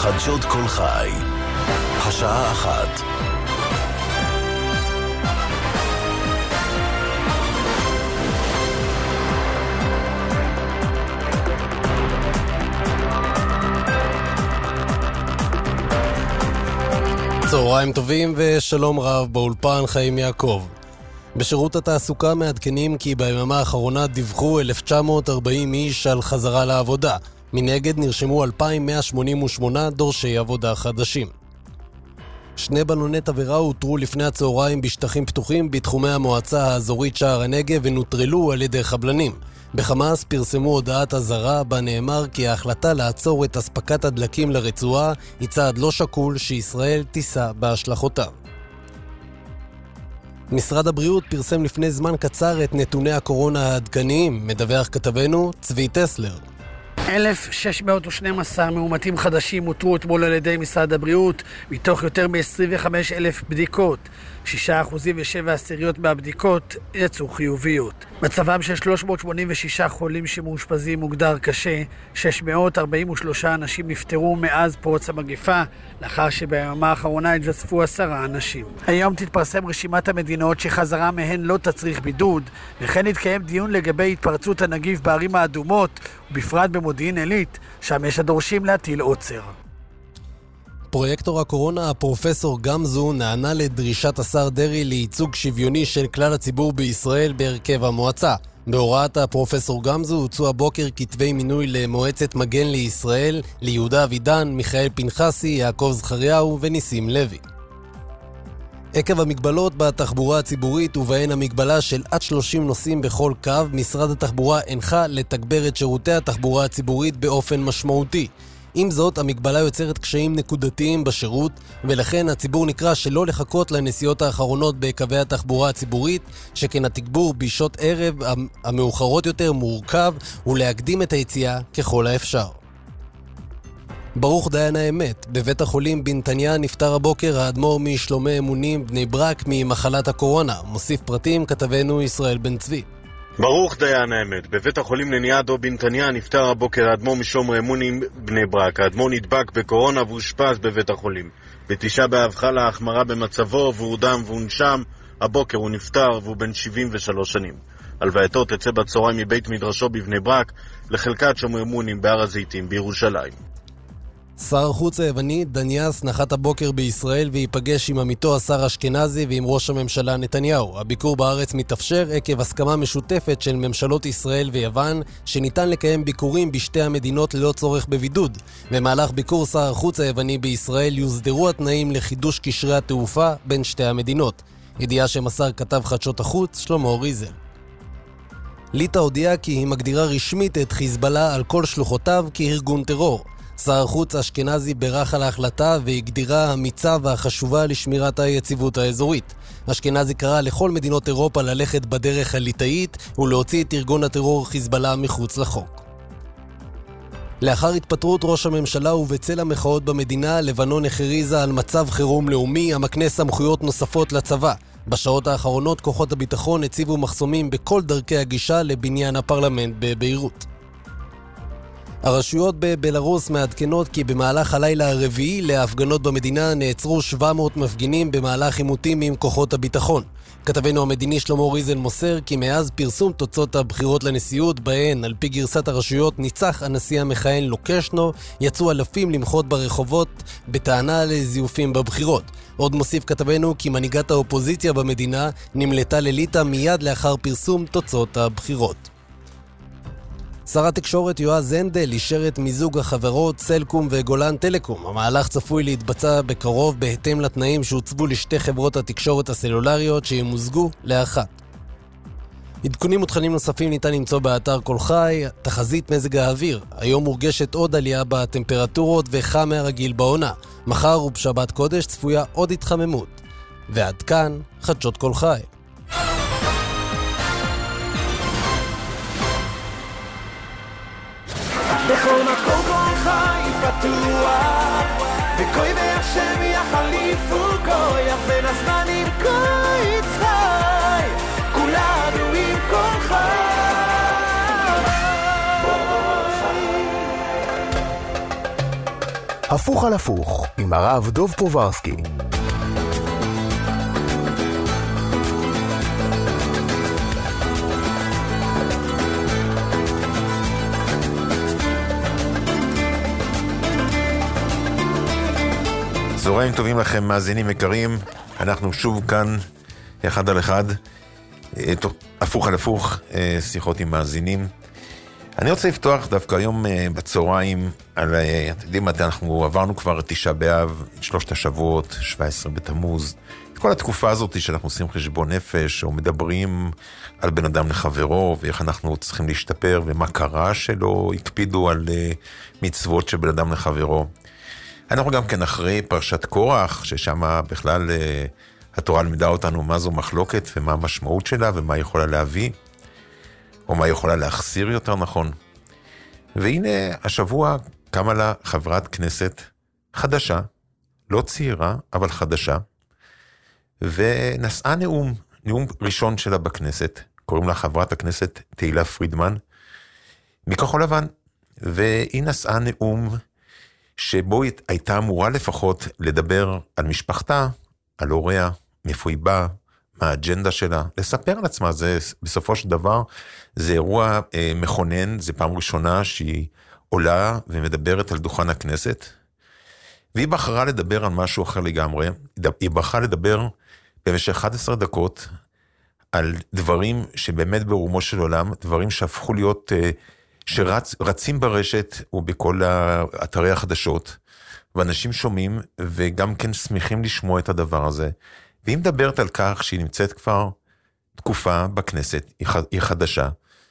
חדשות כל חי. השעה 1. צהריים טובים ושלום רב, באולפן חיים יעקב. בשירות התעסוקה מעדכנים כי ביממה האחרונה דיווחו 1940 איש על חזרה לעבודה. מנגד נרשמו 2188 דורשי עבודה חדשים. 2 בלוני תבערה הותרו לפני הצהריים בשטחים פתוחים בתחומי המועצה האזורית שער הנגב ונוטרלו על ידי חבלנים. בחמאס פרסמו הודעת אזהרה בה נאמר כי ההחלטה לעצור את אספקת הדלקים לרצועה היא צעד לא שקול שישראל תישא בהשלכותיו. משרד הבריאות פרסם לפני זמן קצר את נתוני הקורונה העדכניים, מדווח כתבנו צבי טסלר. 1,612 מאומתים חדשים אותרו אתמול על ידי משרד הבריאות, מתוך יותר מ-25,000 בדיקות. 6.7% מהבדיקות יצאו חיוביות. מצבם של 386 חולים שמאושפזים מוגדר קשה. 643 אנשים נפטרו מאז פרוץ המגפה, לאחר שביממה האחרונה התווספו 10 אנשים. היום תתפרסם רשימת המדינות שחזרה מהן לא תצריך בידוד, וכן יתקיים דיון לגבי התפרצות הנגיף בערים האדומות, ובפרט במודיעין עילית, שם יש הדורשים להטיל עוצר. פרויקטור הקורונה, הפרופסור גמזו, נענה לדרישת השר דרי לייצוג שוויוני של כלל הציבור בישראל בהרכב המועצה. בהוראת הפרופסור גמזו הוצאו הבוקר כתבי מינוי למועצת מגן לישראל, ליהודה אבידן, מיכאל פנחסי, יעקב זכריהו וניסים לוי. עקב המגבלות בתחבורה הציבורית ובהן המגבלה של עד 30 נוסעים בכל קו, משרד התחבורה הנחה לתגבר את שירותי התחבורה הציבורית באופן משמעותי. עם זאת, המגבלה יוצרת קשיים נקודתיים בשירות, ולכן הציבור נקרא שלא לחכות לנסיעות האחרונות בקווי התחבורה הציבורית, שכן התגבור בשעות ערב המאוחרות יותר מורכב, ולהקדים את היציאה ככל האפשר. ברוך דיין האמת, בבית החולים בנתניה נפטר הבוקר האדמו"ר משלומי אמונים בני ברק ממחלת הקורונה. מוסיף פרטים כתבנו ישראל בן צבי. ברוך דיין האמת, בבית החולים לניאדו בנתניה נפטר הבוקר האדמו"ר משלומי אמונים בני ברק. האדמו"ר נדבק בקורונה ואושפז בבית החולים. בתשעה באב חלה החמרה במצבו והורדם והונשם. הבוקר הוא נפטר והוא בן 73 שנים. הלווייתו תצא בצהריים מבית מדרשו בבני ברק לחלקת שלומי אמונים בהר הזיתים בירושלים. שר החוץ היווני דניאס נחת הבוקר בישראל ויפגש עם עמיתו השר אשכנזי ועם ראש הממשלה נתניהו. הביקור בארץ מתאפשר עקב הסכמה משותפת של ממשלות ישראל ויוון שניתן לקיים ביקורים בשתי המדינות ללא צורך בבידוד. במהלך ביקור שר החוץ היווני בישראל יוסדרו התנאים לחידוש קשרי התעופה בין שתי המדינות. ידיעה שמסר כתב חדשות החוץ שלמה ריזל. ליטא הודיעה כי היא מגדירה רשמית את חיזבאללה על כל שלוחותיו כארגון טרור. שר החוץ אשכנזי בירך על ההחלטה והגדירה המיצה והחשובה לשמירת היציבות האזורית. אשכנזי קרא לכל מדינות אירופה ללכת בדרך הליטאית ולהוציא את ארגון הטרור חיזבאללה מחוץ לחוק. לאחר התפטרות ראש הממשלה ובצל המחאות במדינה, לבנון הכריזה על מצב חירום לאומי המקנה סמכויות נוספות לצבא. בשעות האחרונות כוחות הביטחון הציבו מחסומים בכל דרכי הגישה לבניין הפרלמנט בביירות. הרשויות בבלרוס מעדכנות כי במהלך הלילה הרביעי להפגנות במדינה נעצרו 700 מפגינים במהלך עימותים עם כוחות הביטחון. כתבנו המדיני שלמה ריזל מוסר כי מאז פרסום תוצאות הבחירות לנשיאות בהן על פי גרסת הרשויות ניצח הנשיא המכהן לוקשנו, יצאו אלפים למחות ברחובות בטענה לזיופים בבחירות. עוד מוסיף כתבנו כי מנהיגת האופוזיציה במדינה נמלטה לליטא מיד לאחר פרסום תוצאות הבחירות. שר התקשורת יועז הנדל אישר את מיזוג החברות סלקום וגולן טלקום. המהלך צפוי להתבצע בקרוב בהתאם לתנאים שהוצבו לשתי חברות התקשורת הסלולריות שימוזגו לאחת. עדכונים ותכנים נוספים ניתן למצוא באתר כל חי. תחזית מזג האוויר, היום מורגשת עוד עלייה בטמפרטורות וחם מהרגיל בעונה. מחר ובשבת קודש צפויה עוד התחממות. ועד כאן חדשות כל חי. בכל מקום כל חי פתוח וקוי והשם יחליפו כוח בין הזמנים כוי צחי כולנו עם כל חי הפוך על הפוך, עם הרב דוב פוברסקי. צהריים טובים לכם, מאזינים יקרים. אנחנו שוב כאן, אחד על אחד, הפוך על הפוך, שיחות עם מאזינים. אני רוצה לפתוח דווקא היום בצהריים על, אתם יודעים מה, אנחנו עברנו כבר 9 באב, 3 השבועות, 17 בתמוז, את כל התקופה הזאת שאנחנו עושים חשבון נפש, או מדברים על בן אדם לחברו, ואיך אנחנו צריכים להשתפר, ומה קרה שלא הקפידו על מצוות של בן אדם לחברו. אנחנו גם כן אחרי פרשת קורח, ששם בכלל התורה לימדה אותנו מה זו מחלוקת, ומה המשמעות שלה, ומה היא יכולה להביא, או מה היא יכולה להחסיר יותר נכון. והנה השבוע קמה לה חברת כנסת חדשה, לא צעירה, אבל חדשה, ונשאה נאום ראשון שלה בכנסת, קוראים לה חברת הכנסת תהילה פרידמן, מכחול לבן, והיא נשאה נאום שבו היא הייתה אמורה לפחות לדבר על משפחתה, על הוריה, מאיפה היא באה, מה האג'נדה שלה, לספר על עצמה. זה בסופו של דבר, זה אירוע מכונן, זה פעם ראשונה שהיא עולה ומדברת על דוכן הכנסת, והיא בחרה לדבר על משהו אחר לגמרי. היא בחרה לדבר במשך 11 דקות על דברים שבאמת ברומו של עולם, דברים שהפכו להיות שרצים ברשת ובכל אתרי החדשות, ואנשים שומעים וגם כן שמחים לשמוע את הדבר הזה. והיא מדברת על כך שהיא נמצאת כבר תקופה בכנסת, היא חדשה,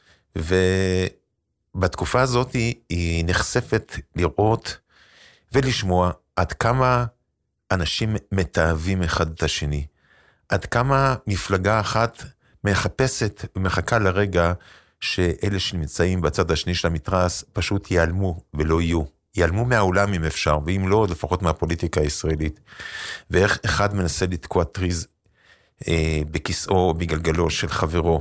ובתקופה הזאת היא נחשפת לראות ולשמוע עד כמה אנשים מתאהבים אחד את השני, עד כמה מפלגה אחת מחפשת ומחכה לרגע שאלה שנמצאים בצד השני של המתרס פשוט ייעלמו ולא יהיו. ייעלמו מהעולם אם אפשר, ואם לא, לפחות מהפוליטיקה הישראלית. ואיך אחד מנסה לתקוע טריז בכיסאו או בגלגלו של חברו.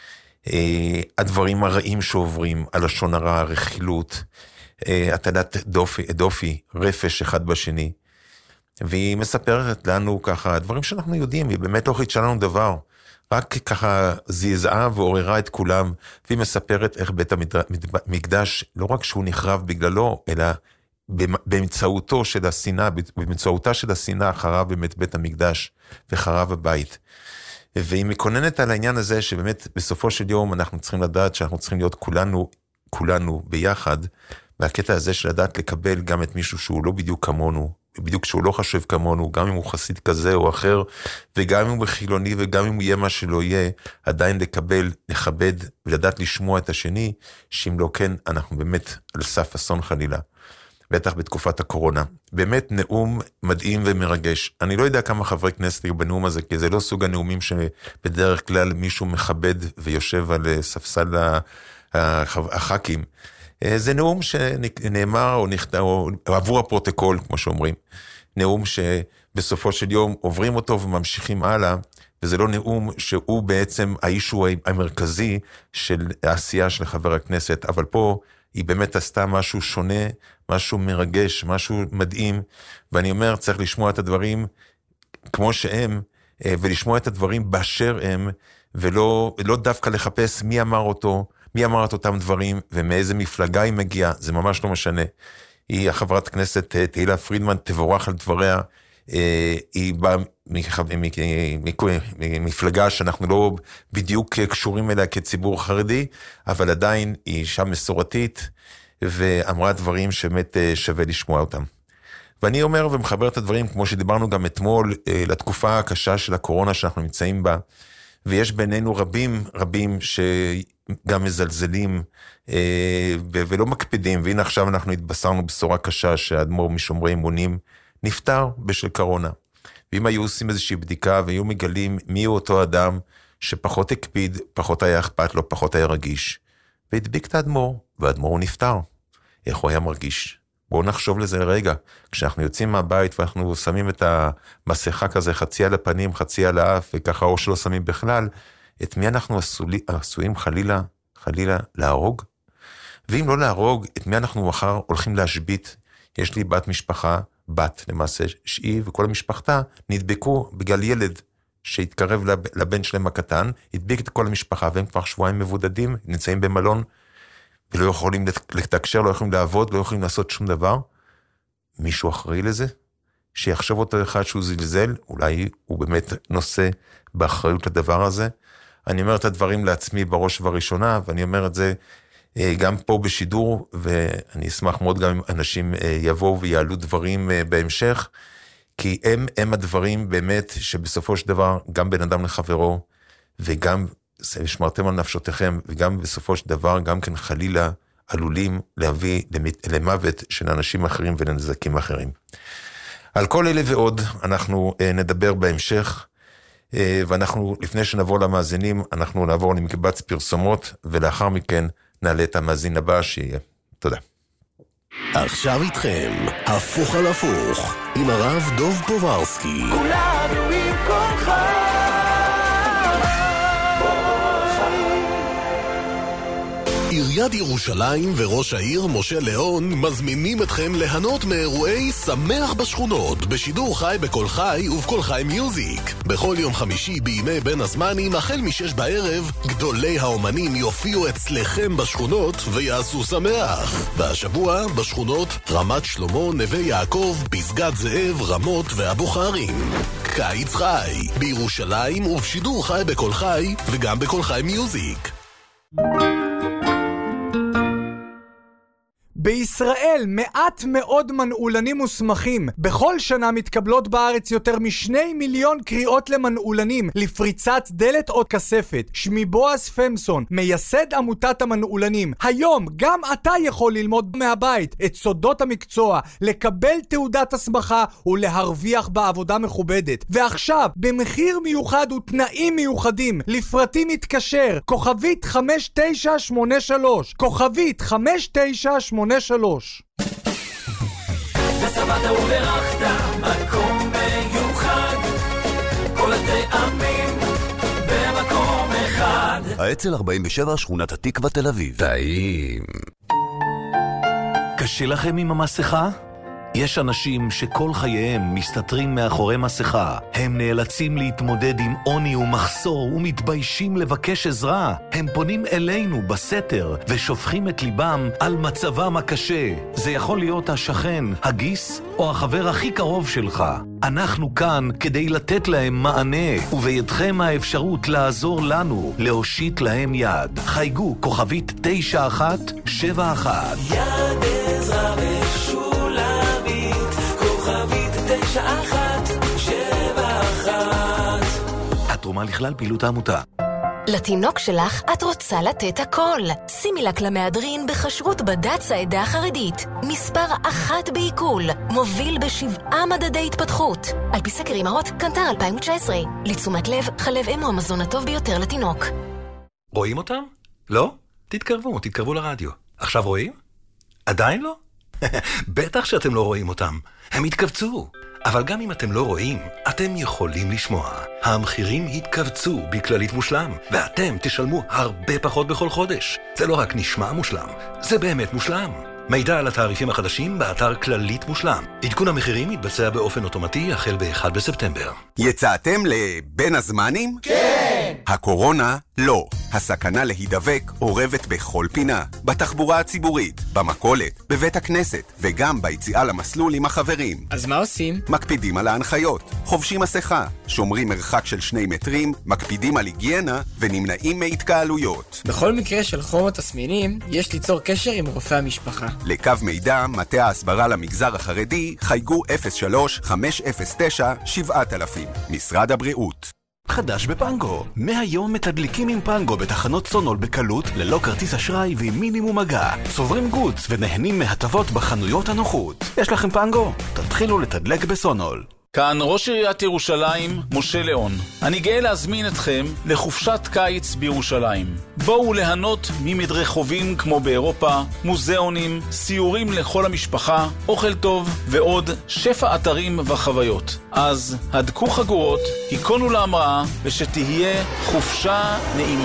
הדברים הרעים שעוברים, הלשון הרע, הרכילות, הטלת דופי, רפש אחד בשני. והיא מספרת לנו ככה, דברים שאנחנו יודעים, היא באמת לא חידשה לנו דבר. רק ככה זעזעה ועוררה את כולם, והיא מספרת איך בית המקדש, לא רק שהוא נחרב בגללו, אלא באמצעותו של השנאה, באמצעותה של השנאה חרב באמת בית המקדש וחרב הבית. והיא מקוננת על העניין הזה שבאמת בסופו של יום אנחנו צריכים לדעת שאנחנו צריכים להיות כולנו ביחד, והקטע הזה של לדעת לקבל גם את מישהו שהוא לא בדיוק כמונו, בדיוק שהוא לא חשב כמונו, גם אם הוא חסיד כזה או אחר, וגם אם הוא חילוני, וגם אם הוא יהיה מה שלא יהיה, עדיין לקבל, לכבד, ולדעת לשמוע את השני, שאם לא כן, אנחנו באמת על סף אסון חלילה. בטח בתקופת הקורונה. באמת נאום מדהים ומרגש. אני לא יודע כמה חברי כנסת יהיו בנאום הזה, כי זה לא סוג הנאומים שבדרך כלל מישהו מכבד ויושב על ספסל הח"כים. זה נאום שנאמר או נכתב, או עבור הפרוטוקול, כמו שאומרים. נאום שבסופו של יום עוברים אותו וממשיכים הלאה, וזה לא נאום שהוא בעצם האישו המרכזי של העשייה של חבר הכנסת, אבל פה היא באמת עשתה משהו שונה, משהו מרגש, משהו מדהים, ואני אומר, צריך לשמוע את הדברים כמו שהם, ולשמוע את הדברים באשר הם, ולא דווקא לחפש מי אמר אותו, מי אמר את אותם דברים, ומאיזה מפלגה היא מגיעה, זה ממש לא משנה. היא החברת כנסת תהילה פרידמן, תבורך על דבריה, היא באה ממפלגה שאנחנו לא בדיוק קשורים אליה כציבור חרדי, אבל עדיין היא אישה מסורתית, ואמרה דברים שבאמת שווה לשמוע אותם. ואני אומר ומחבר את הדברים, כמו שדיברנו גם אתמול, לתקופה הקשה של הקורונה שאנחנו נמצאים בה, ויש בינינו רבים שגם מזלזלים ולא מקפידים, והנה עכשיו אנחנו התבשרנו בשורה קשה שהאדמו"ר משומרי אמונים נפטר בשל קורונה. ואם היו עושים איזושהי בדיקה והיו מגלים מי הוא אותו אדם שפחות הקפיד, פחות היה אכפת לו, פחות היה רגיש, והדביק את האדמו"ר, והאדמו"ר הוא נפטר. איך הוא היה מרגיש? בואו נחשוב לזה רגע. כשאנחנו יוצאים מהבית ואנחנו שמים את המסכה כזה, חצי על הפנים, חצי על האף, וככה או שלא שמים בכלל, את מי אנחנו עשויים חלילה להרוג? ואם לא להרוג, את מי אנחנו מחר הולכים להשבית? יש לי בת למעשה שהיא וכל המשפחתה נדבקו בגלל ילד שהתקרב לבן שלהם הקטן, הדביק את כל המשפחה, והם כבר שבועיים מבודדים, נמצאים במלון, ולא יכולים לתקשר, לא יכולים לעבוד, לא יכולים לעשות שום דבר. מישהו אחראי לזה? שיחשוב אותו אחד שהוא זלזל, אולי הוא באמת נושא באחריות לדבר הזה. אני אומר את הדברים לעצמי בראש ובראשונה, ואני אומר את זה גם פה בשידור, ואני אשמח מאוד גם אם אנשים יבואו ויעלו דברים בהמשך, כי הם הדברים באמת שבסופו של דבר גם בן אדם לחברו, וגם שמרתם על נפשותיכם, וגם בסופו של דבר גם כן חלילה עלולים להביא למוות של אנשים אחרים ולנזקים אחרים. על כל אלה ועוד אנחנו נדבר בהמשך, ואנחנו לפני שנעבור למאזינים, אנחנו נעבור למקבץ פרסומות, ולאחר מכן נעלה את המאזין הבא שיהיה. תודה. עכשיו איתכם, הפוך על הפוך, עם הרב דוב פוברסקי. כולנו עם כולך. עיריית ירושלים וראש העיר משה ליאון מזמינים אתכם ליהנות מאירועי שמח בשכונות בשידור חי בכל חי ובכל חי מיוזיק. בכל יום חמישי בימי בין הזמנים החל מ6 בערב גדולי האומנים יופיעו אצלכם בשכונות ויעשו שמח. והשבוע בשכונות רמת שלמה, נווה יעקב, פסגת זאב, רמות ואבו חרים. קיץ חי בירושלים ובשידור חי בכל חי וגם בכל חי מיוזיק. בישראל מעט מאוד מנעולנים מוסמכים. בכל שנה מתקבלות בארץ יותר מ2 מיליון קריאות למנעולנים לפריצת דלת או כספת. שמי בועז פמסון, מייסד עמותת המנעולנים. היום גם אתה יכול ללמוד מהבית את סודות המקצוע, לקבל תעודת הסמכה ולהרוויח בעבודה מכובדת. ועכשיו, במחיר מיוחד ותנאים מיוחדים, לפרטים מתקשר, כוכבית 5983, כוכבית 5983. ושבעת וברכת מקום מיוחד, כל הטעמים במקום אחד. האצ"ל 47, שכונת התקווה, תל אביב. טעים. קשה לכם עם המסכה? יש אנשים שכל חייהם מסתתרים מאחורי מסכה. הם נאלצים להתמודד עם עוני ומחסור ומתביישים לבקש עזרה. הם פונים אלינו בסתר ושופכים את ליבם על מצבם הקשה. זה יכול להיות השכן, הגיס או החבר הכי קרוב שלך. אנחנו כאן כדי לתת להם מענה, ובידכם האפשרות לעזור לנו, להושיט להם יד. חייגו כוכבית 9171. יד עזרה ושולמית, כוכבית 9171. התרומה לכלל פעילות העמותה. לתינוק שלך את רוצה לתת הכל. שימי לה למהדרין בכשרות בד"ץ העדה החרדית. מספר 1 בעיכול. מוביל ב7 מדדי התפתחות. על פי סקר אמהות, קנטר 2019. לתשומת לב, חלב אם הוא המזון הטוב ביותר לתינוק. רואים אותם? לא? תתקרבו לרדיו. עכשיו רואים? עדיין לא? בטח שאתם לא רואים אותם. הם התכווצו. אבל גם אם אתם לא רואים, אתם יכולים לשמוע. המחירים התכווצו בכללית מושלם, ואתם תשלמו הרבה פחות בכל חודש. זה לא רק נשמע מושלם, זה באמת מושלם. מידע על התעריפים החדשים באתר כללית מושלם. עדכון המחירים מתבצע באופן אוטומטי החל ב-1 בספטמבר. יצאתם לבין הזמנים? כן! הקורונה לא. הסכנה להידבק עורבת בכל פינה. בתחבורה הציבורית, במכולת, בבית הכנסת, וגם ביציאה למסלול עם החברים. אז מה עושים? מקפידים על ההנחיות. חובשים מסכה, שומרים מרחק של 2 מטרים, מקפידים על היגיינה ונמנעים מהתקהלויות. בכל מקרה של חום או תסמינים, יש ליצור קשר עם רופא המשפחה. לקו מידע, מטה ההסברה למגזר החרדי, חייגו 03-509-7000. משרד הבריאות. חדש בפנגו. מהיום מתדליקים עם פנגו בתחנות סונול בקלות, ללא כרטיס אשראי ועם מינימום מגע. צוברים גוץ ונהנים מהטבות בחנויות הנוחות. יש לכם פנגו? תתחילו לתדלק בסונול. כאן ראש עיריית ירושלים, משה ליאון. אני גאה להזמין אתכם לחופשת קיץ בירושלים. בואו ליהנות ממדרחובים כמו באירופה, מוזיאונים, סיורים לכל המשפחה, אוכל טוב ועוד שפע אתרים וחוויות. אז הדקו חגורות, היכונו להמראה ושתהיה חופשה נעימה.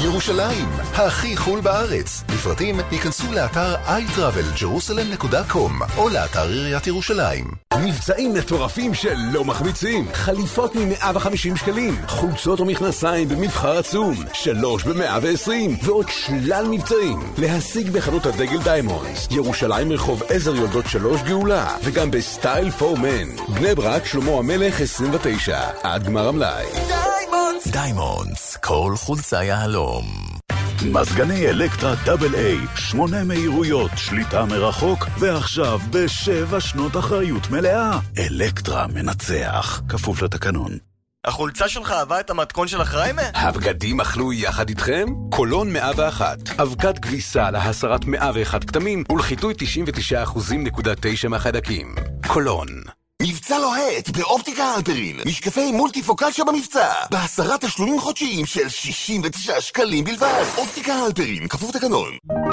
ירושלים, הכי חול בארץ. לפרטים ייכנסו לאתר iTravelJerusalem.com או לאתר עיריית ירושלים. מבצעים מטורפים שלא מחמיצים. חליפות מ-150 שקלים, חולצות ומכנסיים במבחר עצום, 3 ב-120, ועוד שלל מבצעים. להשיג בחנות הדגל דיימונדס, ירושלים רחוב עזר יולדות 3 גאולה, וגם בסטייל פור מן. בני ברק שלמה המלך 29, עד גמר המלאי. דיימונדס, כל חולצה יהלום. מזגני אלקטרה דאבל איי, 8 מהירויות, שליטה מרחוק, ועכשיו ב7 שנות אחריות מלאה. אלקטרה מנצח, כפוף לתקנון. החולצה שלך אהבה את המתכון של החריימה? הבגדים אכלו יחד איתכם? קולון 101, אבקת כביסה להסרת 101 כתמים ולחיטוי 99.9% מהחיידקים. קולון. מבצע לוהט באופטיקה הלפרין. משקפי מולטיפוקל שבמבצע. ב10 תשלומים חודשיים של 69 שקלים בלבד. אופטיקה הלפרין, כפוף תקנון.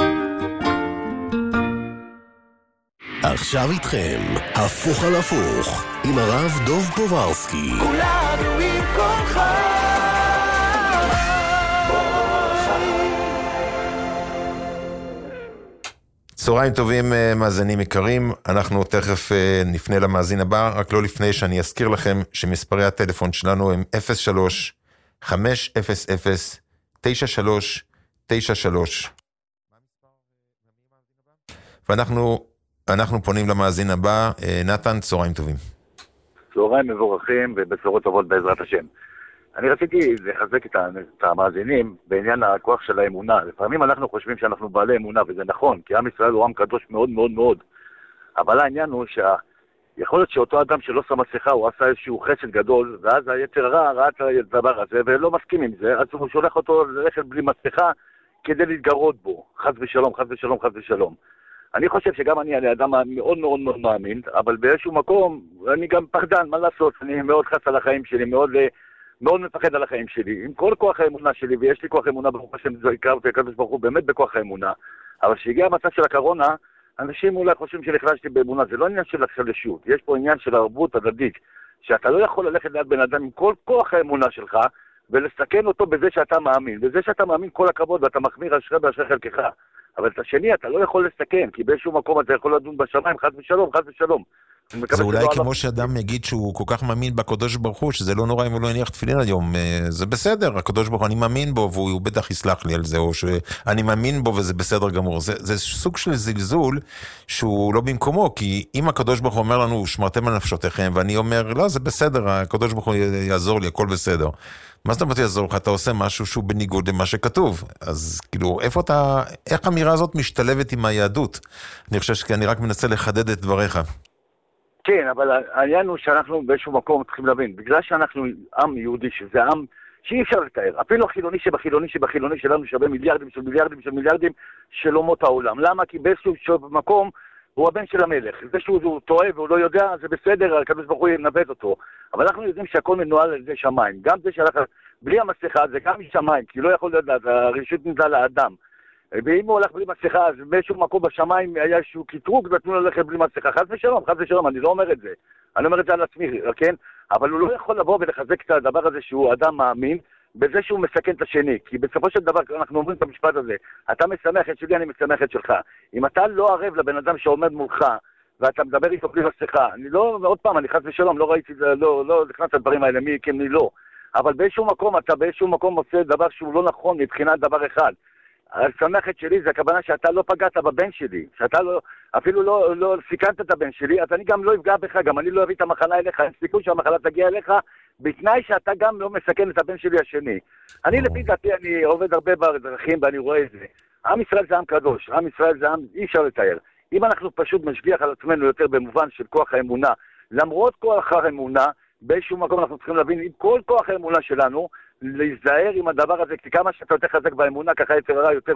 עכשיו איתכם, הפוך על הפוך, עם הרב דוב פוברסקי. כולנו עם כל חי. צהריים טובים מאזינים יקרים, אנחנו תכף נפנה למאזין הבא, רק לא לפני שאני אזכיר לכם שמספרי הטלפון שלנו הם 03-500-9393. ואנחנו פונים למאזין הבא. נתן, צהריים טובים. צהריים מבורכים ובשורות טובות בעזרת השם. אני רציתי לחזק את המאזינים בעניין הכוח של האמונה. לפעמים אנחנו חושבים שאנחנו בעלי אמונה, וזה נכון, כי עם ישראל הוא עם קדוש מאוד מאוד מאוד. אבל העניין הוא שיכול להיות שאותו אדם שלא שם מסכה, הוא עשה איזשהו חסד גדול, ואז היצר הרע ראה את הדבר הזה, ולא מסכים עם זה, אז הוא שולח אותו ללכת בלי מסכה כדי להתגרות בו. חס ושלום, חס ושלום, חס ושלום. אני חושב שגם אני אדם מאוד מאוד מאוד מאמין, אבל באיזשהו מקום אני גם פחדן, מה לעשות? אני מאוד חס על החיים שלי, מאוד מפחד על החיים שלי, עם כל כוח האמונה שלי, ויש לי כוח אמונה ברוך השם, זה הכרתי הקדוש ברוך הוא באמת בכוח האמונה, אבל שהגיע המצב של הקורונה, אנשים אולי חושבים שנחלשתי באמונה, זה לא עניין של החלשות, יש פה עניין של ערבות הדדית, שאתה לא יכול ללכת ליד בן אדם עם כל כוח האמונה שלך, ולסכן אותו בזה שאתה מאמין, בזה שאתה מאמין כל הכבוד, ואתה מחמיר אשרי באשרי חלקך, אבל את השני אתה לא יכול לסכן, כי באיזשהו מקום אתה יכול לדון בשמיים, חס ושלום, חס ושלום. זה אולי כמו שאדם יגיד שהוא כל כך מאמין בקדוש ברוך הוא, שזה לא נורא אם הוא לא יניח תפילין היום, זה בסדר, הקדוש ברוך הוא, אני מאמין בו, והוא בטח יסלח לי על זה, או שאני מאמין בו וזה בסדר גמור. זה סוג של זלזול שהוא לא במקומו, כי אם הקדוש ברוך הוא אומר לנו, שמרתם על נפשותיכם, ואני אומר, לא, זה בסדר, הקדוש ברוך הוא יעזור לי, הכל בסדר. מה זאת אומרת יעזור לך? אתה עושה משהו שהוא בניגוד למה שכתוב. אז כאילו, איך האמירה הזאת משתלבת עם היהדות? אני חושב שאני רק מנסה לחדד את דבריך. כן, אבל העניין הוא שאנחנו באיזשהו מקום צריכים להבין, בגלל שאנחנו עם יהודי, שזה עם שאי אפשר לתאר, אפילו החילוני שבחילוני שלנו שווה מיליארדים של מיליארדים של מיליארדים של אומות העולם. למה? כי באיזשהו מקום הוא הבן של המלך. זה שהוא טועה והוא לא יודע, זה בסדר, הקדוש ברוך הוא ינווט אותו. אבל אנחנו יודעים שהכל מנוהל על ידי שמיים. גם זה שהלך בלי המסכה זה גם משמיים, כי לא יכול לדעת, הרשות נדע לאדם. ואם הוא הולך בלי מסכה, אז באיזשהו מקום בשמיים היה איזשהו קטרוג, נתנו לו ללכת בלי מסכה. חס ושלום, אני לא אומר את זה. אני אומר את זה על עצמי, כן? אבל הוא לא יכול לבוא ולחזק את הדבר הזה שהוא אדם מאמין, בזה שהוא מסכן את השני. כי בסופו של דבר, אנחנו אומרים את המשפט הזה, אתה משמח את שלי, אני משמח את שלך. אם אתה לא ערב לבן אדם שעומד מולך, ואתה מדבר איתו בלי מסכה, אני לא, עוד פעם, אני חס ושלום, לא ראיתי, לא נכנס את הדברים האלה, מי כן, מי לא. אבל באיזשהו מקום, אתה באיזשהו מקום עושה דבר שהוא לא נכון מבחינת דבר אחד. השמחת שלי זה הכוונה שאתה לא פגעת בבן שלי, שאתה לא, אפילו לא סיכנת את הבן שלי, אז אני גם לא אפגע בך, גם אני לא אביא את המחלה אליך, אין סיכוי שהמחלה תגיע אליך, בתנאי שאתה גם לא מסכן את הבן שלי השני. אני לפי דעתי, אני עובד הרבה בדרכים ואני רואה את זה. עם ישראל זה עם קדוש, עם ישראל זה עם, אי אפשר לתאר. אם אנחנו פשוט משגיח על עצמנו יותר במובן של כוח האמונה, למרות כוח האמונה, באיזשהו מקום אנחנו צריכים להבין, עם כל כוח האמונה שלנו, להיזהר עם הדבר הזה, כי כמה שאתה יותר חזק באמונה, ככה יצר הרע יותר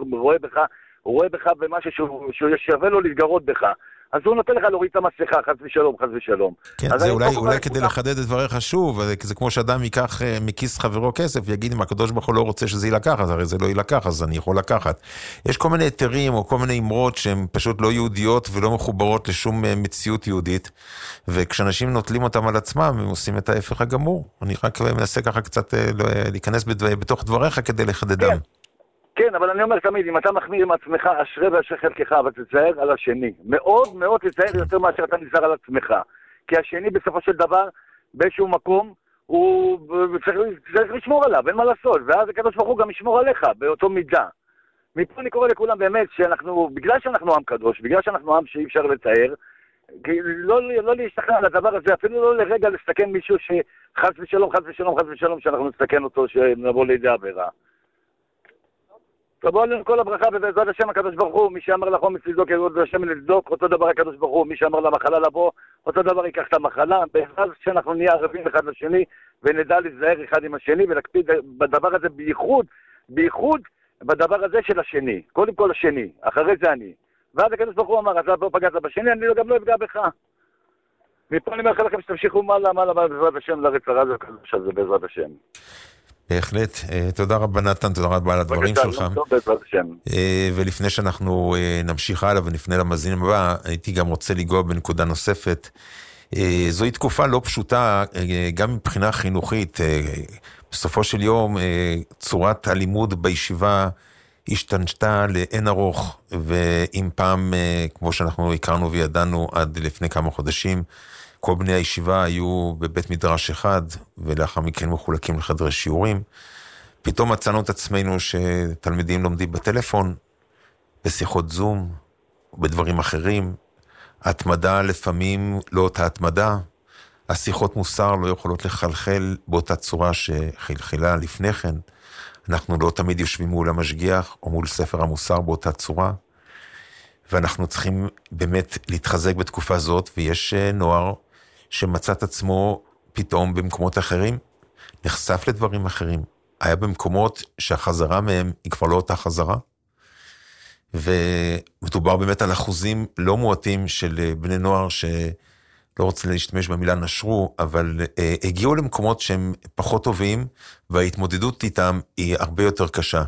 רואה בך במשהו שהוא שווה לו להתגרות בך. אז הוא נותן לך להוריד את המסכה, חס ושלום, חס ושלום. כן, זה אולי כדי לחדד את דבריך שוב, זה כמו שאדם ייקח מכיס חברו כסף, ויגיד אם הקדוש ברוך הוא לא רוצה שזה יילקח, אז הרי זה לא יילקח, אז אני יכול לקחת. יש כל מיני היתרים או כל מיני אמרות שהן פשוט לא יהודיות ולא מחוברות לשום מציאות יהודית, וכשאנשים נוטלים אותם על עצמם, הם עושים את ההפך הגמור. אני רק מנסה ככה קצת להיכנס בתוך דבריך כדי לחדדם. כן, אבל אני אומר תמיד, אם אתה מחמיר עם עצמך, אשרי ואשרי חלקך, אבל תצער על השני. מאוד מאוד תצער יותר מאשר אתה נזהר על עצמך. כי השני בסופו של דבר, באיזשהו מקום, הוא צריך לשמור עליו, אין מה לעשות. ואז הקדוש ברוך הוא גם ישמור עליך, באותו מידה. מפה אני קורא לכולם באמת, בגלל שאנחנו עם קדוש, בגלל שאנחנו עם שאי אפשר לתאר, לא להשתכנע על הדבר הזה, אפילו לא לרגע לסתכן מישהו שחס ושלום, שאנחנו נסתכן אותו, שנבוא לידי עבירה. תבוא עלינו כל הברכה, ובעזרת השם הקדוש ברוך הוא, מי שאמר לחום מצדוק, יעזור השם לצדוק, אותו דבר הקדוש ברוך הוא, מי שאמר למחלה לבוא, אותו דבר ייקח את המחלה, בעזרת שאנחנו נהיה ערבים אחד לשני, ונדע להיזהר אחד עם השני, ולהקפיד בדבר הזה בייחוד בדבר הזה של השני, קודם כל השני, אחרי זה אני. ואז הקדוש ברוך הוא אמר, אז לא פגעת בשני, אני גם לא אפגע בך. מפה אני מאחל לכם שתמשיכו מעלה בעזרת השם לארץ הרע הקדוש הזה בעזרת השם. בהחלט, תודה רבה נתן, תודה רבה על הדברים שלך. ולפני שאנחנו נמשיך הלאה ונפנה למאזין הבא, הייתי גם רוצה לגוע בנקודה נוספת. זוהי תקופה לא פשוטה, גם מבחינה חינוכית. בסופו של יום, צורת הלימוד בישיבה השתנתה לאין ארוך, ואם פעם, כמו שאנחנו הכרנו וידענו עד לפני כמה חודשים, כל בני הישיבה היו בבית מדרש אחד, ולאחר מכן מחולקים לחדרי שיעורים. פתאום מצאנו את עצמנו שתלמידים לומדים בטלפון, בשיחות זום, בדברים אחרים. התמדה לפעמים לא אותה התמדה. השיחות מוסר לא יכולות לחלחל באותה צורה שחלחלה לפני כן. אנחנו לא תמיד יושבים מול המשגיח או מול ספר המוסר באותה צורה. ואנחנו צריכים באמת להתחזק בתקופה הזאת, ויש נוער שמצא את עצמו פתאום במקומות אחרים, נחשף לדברים אחרים. היה במקומות שהחזרה מהם היא כבר לא אותה חזרה, ומדובר באמת על אחוזים לא מועטים של בני נוער שלא רוצה להשתמש במילה נשרו, אבל הגיעו למקומות שהם פחות טובים, וההתמודדות איתם היא הרבה יותר קשה.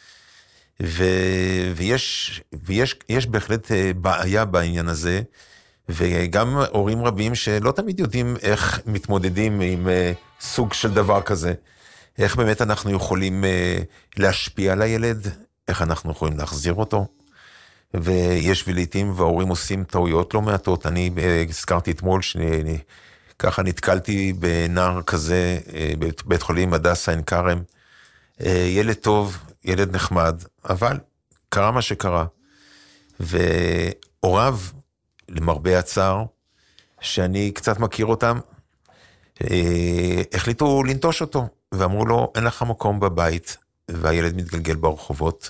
ויש בהחלט בעיה בעניין הזה, וגם הורים רבים שלא תמיד יודעים איך מתמודדים עם סוג של דבר כזה. איך באמת אנחנו יכולים להשפיע על הילד, איך אנחנו יכולים להחזיר אותו. ויש ולעיתים, וההורים עושים טעויות לא מעטות. אני הזכרתי אתמול ככה נתקלתי בנער כזה, בבית חולים הדסה עין כרם, ילד טוב, ילד נחמד, אבל קרה מה שקרה. והוריו, למרבה הצער, שאני קצת מכיר אותם, החליטו לנטוש אותו, ואמרו לו, אין לך מקום בבית, והילד מתגלגל ברחובות.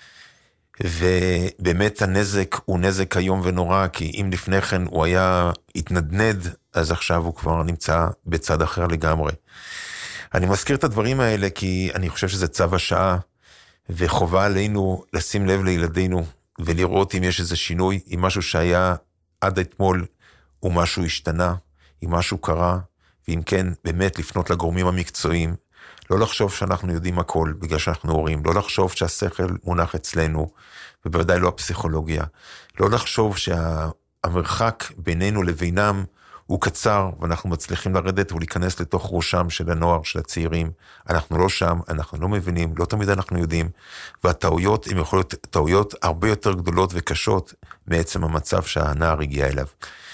ובאמת הנזק הוא נזק היום ונורא, כי אם לפני כן הוא היה התנדנד, אז עכשיו הוא כבר נמצא בצד אחר לגמרי. אני מזכיר את הדברים האלה, כי אני חושב שזה צו השעה, וחובה עלינו לשים לב לילדינו, ולראות אם יש איזה שינוי, אם משהו שהיה עד אתמול, ומשהו השתנה, אם משהו קרה, ואם כן, באמת לפנות לגורמים המקצועיים, לא לחשוב שאנחנו יודעים הכל, בגלל שאנחנו הורים, לא לחשוב שהשכל מונח אצלנו, ובוודאי לא הפסיכולוגיה, לא לחשוב שהמרחק בינינו לבינם הוא קצר, ואנחנו מצליחים לרדת ולהיכנס לתוך ראשם של הנוער, של הצעירים. אנחנו לא שם, אנחנו לא מבינים, לא תמיד אנחנו יודעים, והטעויות הן יכולות טעויות הרבה יותר גדולות וקשות, מעצם המצב שהנער הגיע אליו.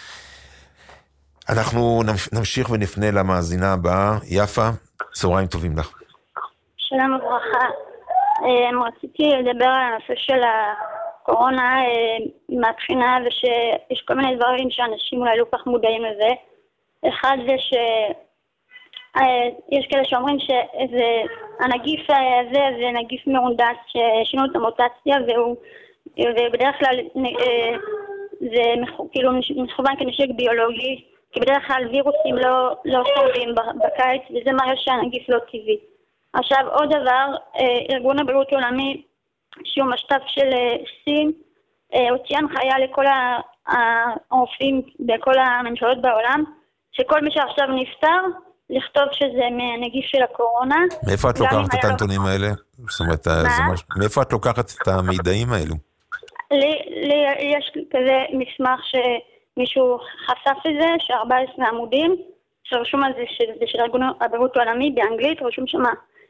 אנחנו נמשיך ונפנה למאזינה הבאה. יפה, צהריים טובים לך. שלום וברכה. רציתי לדבר על הנושא של הקורונה מהבחינה, ושיש כל מיני דברים שאנשים אולי לא כך מודעים לזה. אחד זה שיש כאלה שאומרים שהנגיף הזה זה נגיף מהונדס, ששינו את המוטציה, ובדרך כלל זה כאילו מכוון כנשק ביולוגי, כי בדרך כלל וירוסים לא שורדים בקיץ, וזה מראה שהנגיף לא טבעי. עכשיו עוד דבר, ארגון הבריאות העולמי, שהוא משתף של סין, הוציא הנחיה לכל הרופאים בכל הממשלות בעולם, שכל מי שעכשיו נפטר, לכתוב שזה מהנגיף של הקורונה. מאיפה את לוקחת את הנתונים האלה? זאת אומרת, מאיפה את לוקחת את המידעים האלו? יש כזה מסמך שמישהו חשף את זה, ש14 עמודים, שרשום על זה של ארגון הבריאות העולמי באנגלית, רשום שמה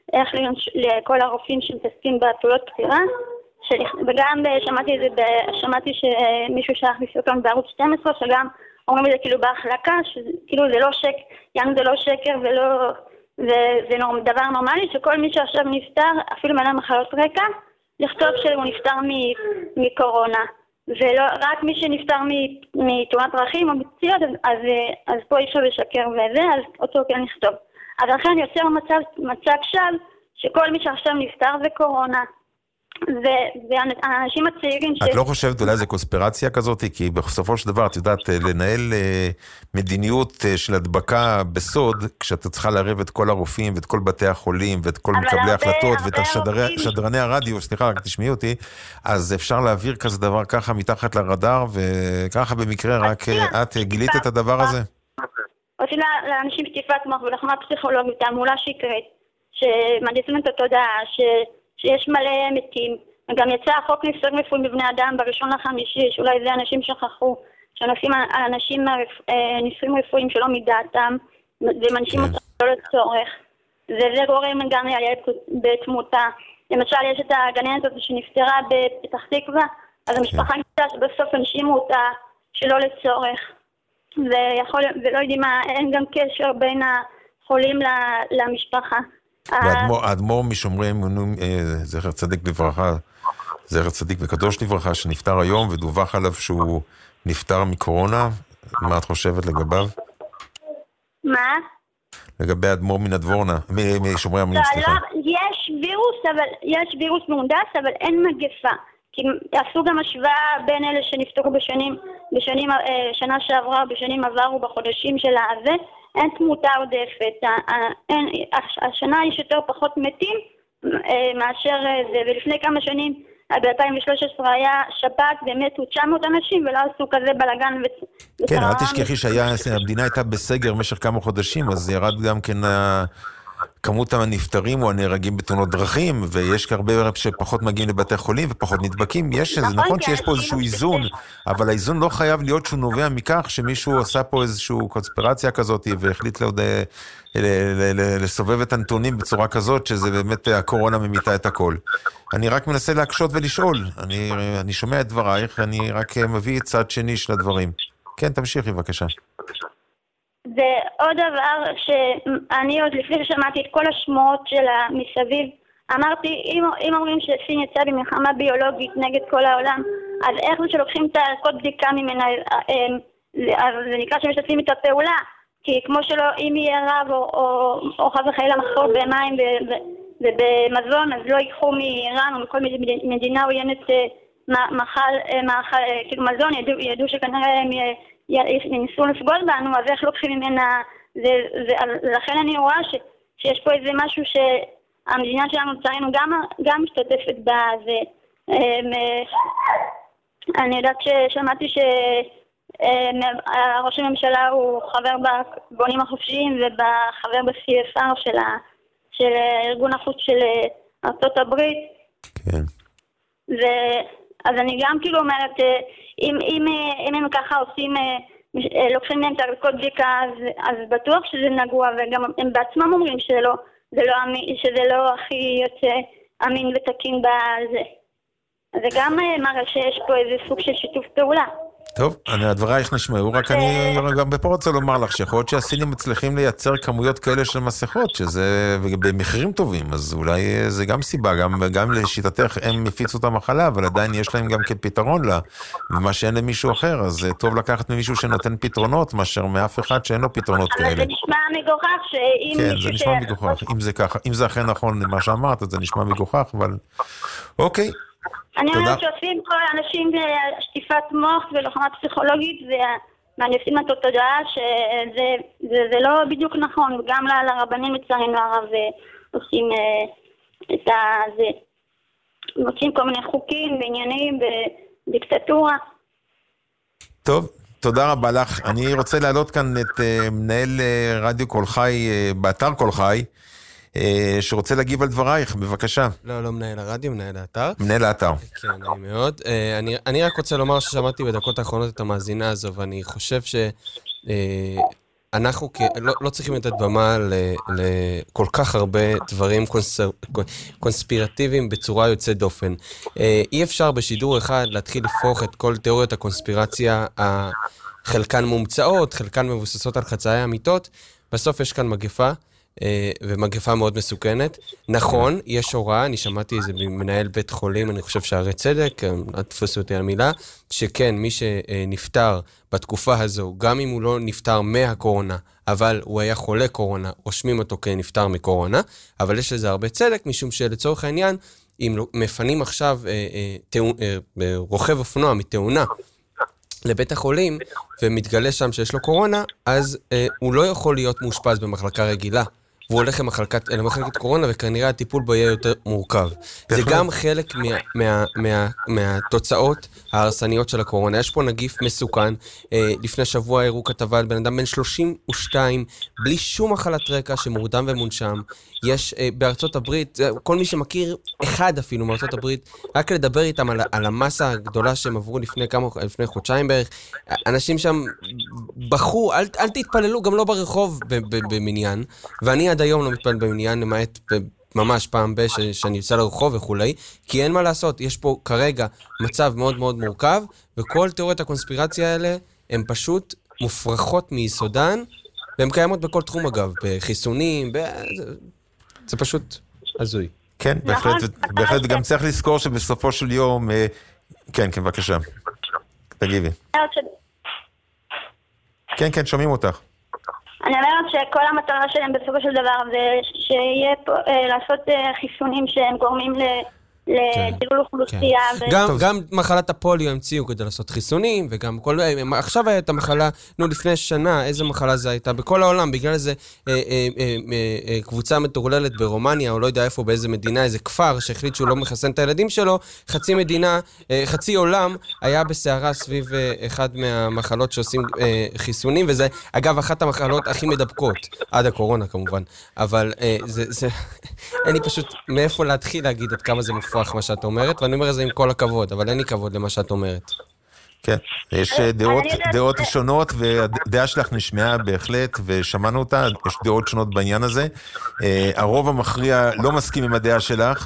איך לכל הרופאים שמתעסקים בפעולות בחירה, וגם שמעתי שמישהו שלח לי סרטון בערוץ 12, שגם אומרים את זה כאילו בהחלקה, שכאילו זה לא שקר, יענו זה לא שקר וזה דבר נורמלי, שכל מי שעכשיו נפטר, אפילו מנה מחלות רקע, לכתוב שהוא נפטר מקורונה. ולא רק מי שנפטר מתאונת דרכים או בפציעות, אז פה אי אפשר לשקר וזה, אז אותו כן נכתוב. אז לכן יוצר מצג שווא שכל מי שעכשיו נפטר זה קורונה. והאנשים הצעירים את לא חושבת אולי זה קונספירציה כזאת? כי בסופו של דבר, את יודעת, לנהל מדיניות של הדבקה בסוד, כשאתה צריכה לערב את כל הרופאים ואת כל בתי החולים ואת כל מקבלי ההחלטות ואת שדרני הרדיו, סליחה, רק תשמעי אותי, אז אפשר להעביר כזה דבר ככה מתחת לרדאר, וככה במקרה רק את גילית את הדבר הזה? עושים לאנשים שטיפת מוח ולחמה פסיכולוגית, תעמולה שקרית, שמנדסים את התודעה, שיש מלא מתים. גם יצא החוק ניסויים רפואיים בבני אדם ב1.5, שאולי זה אנשים שכחו, שנושאים על אנשים ניסויים רפואיים שלא מדעתם, ומנשים אותם לא לצורך. וזה גורם גם לעלייה בתמותה. למשל, יש את הגננת הזאת שנפטרה בפתח תקווה, אז המשפחה נפטרה שבסוף אנשים אותה שלא לצורך. ולא יודעים מה, אין גם קשר בין החולים למשפחה. והאדמו"ר משומרי אמונים, זכר צדיק לברכה, זכר צדיק וקדוש לברכה, שנפטר היום ודווח עליו שהוא נפטר מקורונה, מה את חושבת לגביו? מה? לגבי האדמו"ר מנדבורנה, משומרי אמונים, סליחה. יש וירוס מהונדס, אבל אין מגפה. כי עשו גם השוואה בין אלה שנפטרו שנה שעברה, בשנים עברו, בחודשים של הזה, אין תמותה עודפת. השנה יש יותר פחות מתים מאשר זה, ולפני כמה שנים, ב-2013 היה שפעת, ומתו 900 אנשים, ולא עשו כזה בלגן. כן, אל תשכחי שהמדינה הייתה בסגר במשך כמה חודשים, אז ירד גם כן כמות הנפטרים או הנהרגים בתאונות דרכים, ויש הרבה שפחות מגיעים לבתי חולים ופחות נדבקים. זה נכון שיש פה איזשהו איזון, אבל האיזון לא חייב להיות שהוא נובע מכך שמישהו עשה פה איזשהו קונספירציה כזאת, והחליט לסובב את הנתונים בצורה כזאת, שזה באמת הקורונה ממיתה את הכל. אני רק מנסה להקשות ולשאול. אני שומע את דברייך, אני רק מביא צד שני של הדברים. כן, תמשיכי בבקשה. ועוד דבר שאני עוד לפני ששמעתי את כל השמועות של מסביב, אמרתי, אם אומרים שסין יצאה במלחמה ביולוגית נגד כל העולם, אז איך זה שלוקחים את הערכות בדיקה ממנה, אז זה נקרא שמשתפים את הפעולה, כי כמו שלא, אם יהיה רב או חס וחלילה מחסור במים ובמזון, אז לא ייקחו מאיראן או מכל מדינה עוינת כאילו מזון, ידעו שכנראה הם ניסו לפגול בנו, אז איך לוקחים ממנה, לכן אני רואה שיש פה איזה משהו שהמדינה שלנו לצערנו גם משתתפת בה, אני יודעת ששמעתי שראש הממשלה הוא חבר בגונים החופשיים וחבר ב-CFR של ארגון החוץ של ארצות הברית. כן. אז אני גם כאילו אומרת, אם הם ככה עושים, לוקחים להם את הערכות בדיקה, אז בטוח שזה נגוע, וגם הם בעצמם אומרים שזה לא הכי יוצא אמין ותקין בזה. אז זה גם מראה שיש פה איזה סוג של שיתוף פעולה. טוב, הדברייך נשמעו, רק אני גם בפה רוצה לומר לך שיכול להיות שהסינים מצליחים לייצר כמויות כאלה של מסכות, שזה במחירים טובים, אז אולי זה גם סיבה, גם לשיטתך הם הפיצו את המחלה, אבל עדיין יש להם גם כפתרון לה, ומה שאין למישהו אחר, אז טוב לקחת ממישהו שנותן פתרונות, מאשר מאף אחד שאין לו פתרונות כאלה. אבל זה נשמע מגוחך שאם כן, זה נשמע מגוחך, אם זה ככה, אם זה אכן נכון מה שאמרת, זה נשמע מגוחך, אבל אוקיי. אני אומרת שעושים כל האנשים שטיפת מוח ולוחמה פסיכולוגית ומנפים את התודעה שזה לא בדיוק נכון, וגם לרבנים לצערנו הרב עושים את זה, מוצאים כל מיני חוקים ועניינים בדיקטטורה. טוב, תודה רבה לך. אני רוצה להעלות כאן את מנהל רדיו קול חי, באתר קול חי, שרוצה להגיב על דברייך, בבקשה. לא מנהל הרדיו, מנהל האתר. מנהל האתר. כן, נעים מאוד. אני רק רוצה לומר ששמעתי בדקות האחרונות את המאזינה הזו, ואני חושב אנחנו לא צריכים לתת במה לכל כך הרבה דברים קונספירטיביים בצורה יוצאת דופן. אי אפשר בשידור אחד להתחיל לפוך את כל תיאוריות הקונספירציה, חלקן מומצאות, חלקן מבוססות על חצאי אמיתות. בסוף יש כאן מגפה, ומגפה מאוד מסוכנת. נכון, יש הוראה, אני שמעתי איזה מנהל בית חולים, אני חושב שערי צדק, תפסו אותי על מילה, שכן, מי שנפטר בתקופה הזו, גם אם הוא לא נפטר מהקורונה, אבל הוא היה חולה קורונה, רושמים אותו כנפטר מקורונה, אבל יש לזה הרבה צדק, משום שלצורך העניין, אם מפנים עכשיו רוכב אופנוע מתאונה, לבית החולים, ומתגלה שם שיש לו קורונה, אז הוא לא יכול להיות מאושפז במחלקה רגילה. והוא הולך למחלקת קורונה, וכנראה הטיפול בו יהיה יותר מורכב. זה גם חלק מהתוצאות ההרסניות של הקורונה. יש פה נגיף מסוכן. לפני שבוע הראו כתבה על בן אדם בן 32, בלי שום מחלת רקע, שמורדם ומונשם. יש בארצות הברית, כל מי שמכיר אחד אפילו מארצות הברית, רק לדבר איתם על המסה הגדולה שהם עברו לפני חודשיים בערך, אנשים שם בחו, אל תתפללו, גם לא ברחוב במניין, ואני עד היום לא מתפלל במניין, למעט ממש פעם שאני יוצא לרחוב וכולי, כי אין מה לעשות, יש פה כרגע מצב מאוד מאוד מורכב, וכל תיאוריות הקונספירציה האלה הן פשוט מופרכות מיסודן, והן קיימות בכל תחום אגב, בחיסונים, זה פשוט הזוי. כן, בהחלט גם צריך לזכור שבסופו של יום, כן, בבקשה, תגיבי. כן, שומעים אותך. אני אומרת שכל המטרה שלהם בסופו של דבר זה שיהיה לעשות חיסונים שהם גורמים לדילול אוכלוסייה. גם מחלת הפוליו המציאו כדי לעשות חיסונים, וגם עכשיו הייתה מחלה, לפני שנה, איזה מחלה זה הייתה בכל העולם, בגלל איזה קבוצה מטורללת ברומניה, או לא יודע איפה, באיזה מדינה, איזה כפר שהחליט שהוא לא מחסן את הילדים שלו, חצי עולם היה בסערה סביב אחד מהמחלות שעושים חיסונים, וזה אגב אחת המחלות הכי מדבקות, עד הקורונה כמובן, אבל אין לי פשוט מאיפה להתחיל להגיד עד כמה זה מופרך מה שאת אומרת, ואני אומר את זה עם כל הכבוד, אבל אין לי כבוד למה שאת אומרת. כן, יש דעות שונות, והדעה שלך נשמעה בהחלט, ושמענו אותה, יש דעות שונות בעניין הזה. הרוב המכריע לא מסכים עם הדעה שלך,